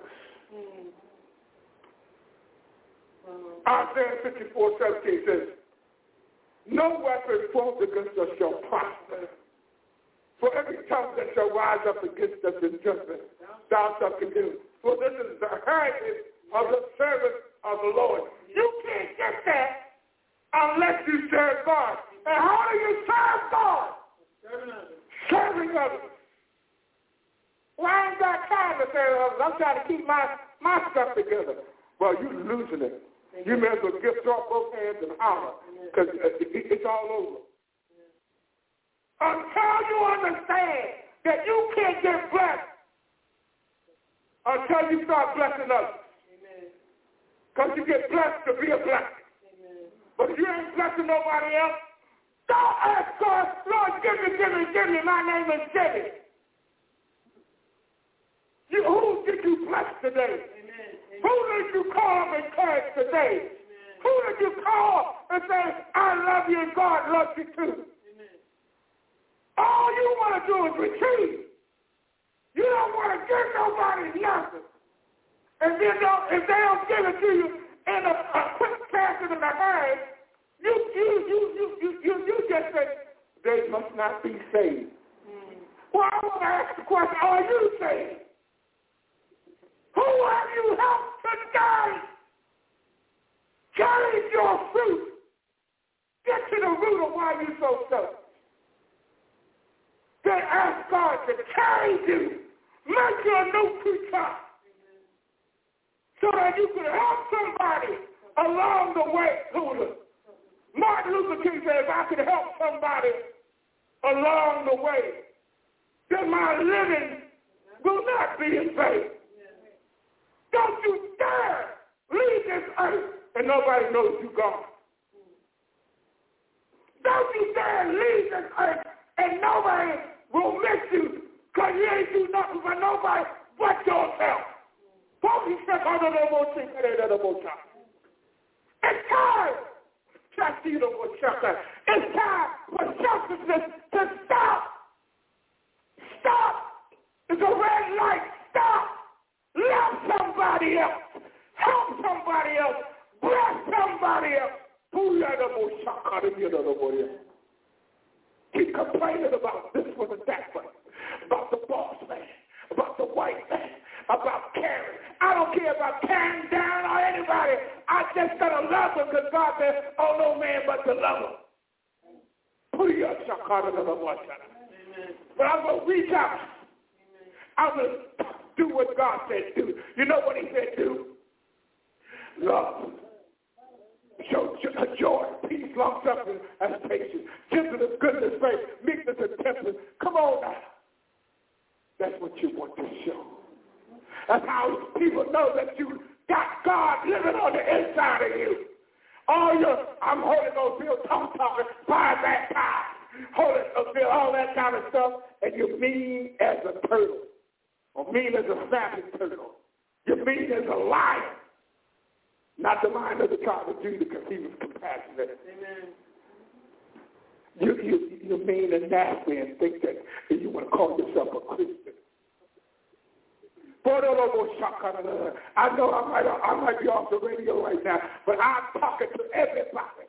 Isaiah 54:17 says, no weapon formed against us shall prosper. For every tongue that shall rise up against us in judgment, thou shalt condemn. For this is the heritage of the servants of the Lord. You can't get that unless you serve God. And how do you serve God? Serving others. Well, I ain't got time to serve others. I'm trying to keep my stuff together. Well, you're losing it. You may as well throw up both hands and holler, because it's all over. Until you understand that you can't get blessed until you start blessing others. Because you get blessed to be a blessing. But if you ain't blessing nobody else, don't ask God, Lord, give me. My name is Jimmy. Who did you bless today? Who did you call up and encourage today? Amen. Who did you call and say, I love you and God loves you too? Amen. All you want to do is receive. You don't want to give nobody nothing. And then if they don't give it to you in a quick fashion in a hurry, you just say, they must not be saved. Well, I want to ask the question, are you saved? Who have you helped today? Change your fruit. Get to the root of why you're so selfish. Then ask God to change you. Make you a new creature. So that you can help somebody along the way. Martin Luther King said, if I could help somebody along the way, then my living will not be in vain. Don't you dare leave this earth and nobody knows you gone. Don't you dare leave this earth and nobody will miss you because you ain't do nothing for nobody but yourself. It's time it's time for selfishness to stop. Stop. It's a red light. Stop. Love somebody else. Help somebody else. Bless somebody else. Keep complaining about this one and that one. About the boss man. About the white man. About Karen. I don't care about Karen, Darren, or anybody. I just gotta love them because God said, oh, no man but to love them. But I'm going to reach out. I'm going to do what God said do. You know what he said do? love. Show joy, peace, long-suffering, and patience, gentleness, goodness, faith, meekness, and temperance. Come on now. That's what you want to show. That's how people know that you got God living on the inside of you. All your, I'm Holy Ghost filled, tongue-talking, fire baptized, Holy Ghost filled, all that kind of stuff, and you're mean as a turtle, or mean as a snapping turtle. You're mean as a lion. Not the Lion of the tribe of Judah, because he was compassionate. Amen. You mean and nasty and think that you want to call yourself a Christian. I know I might be off the radio right now, but I'm talking to everybody.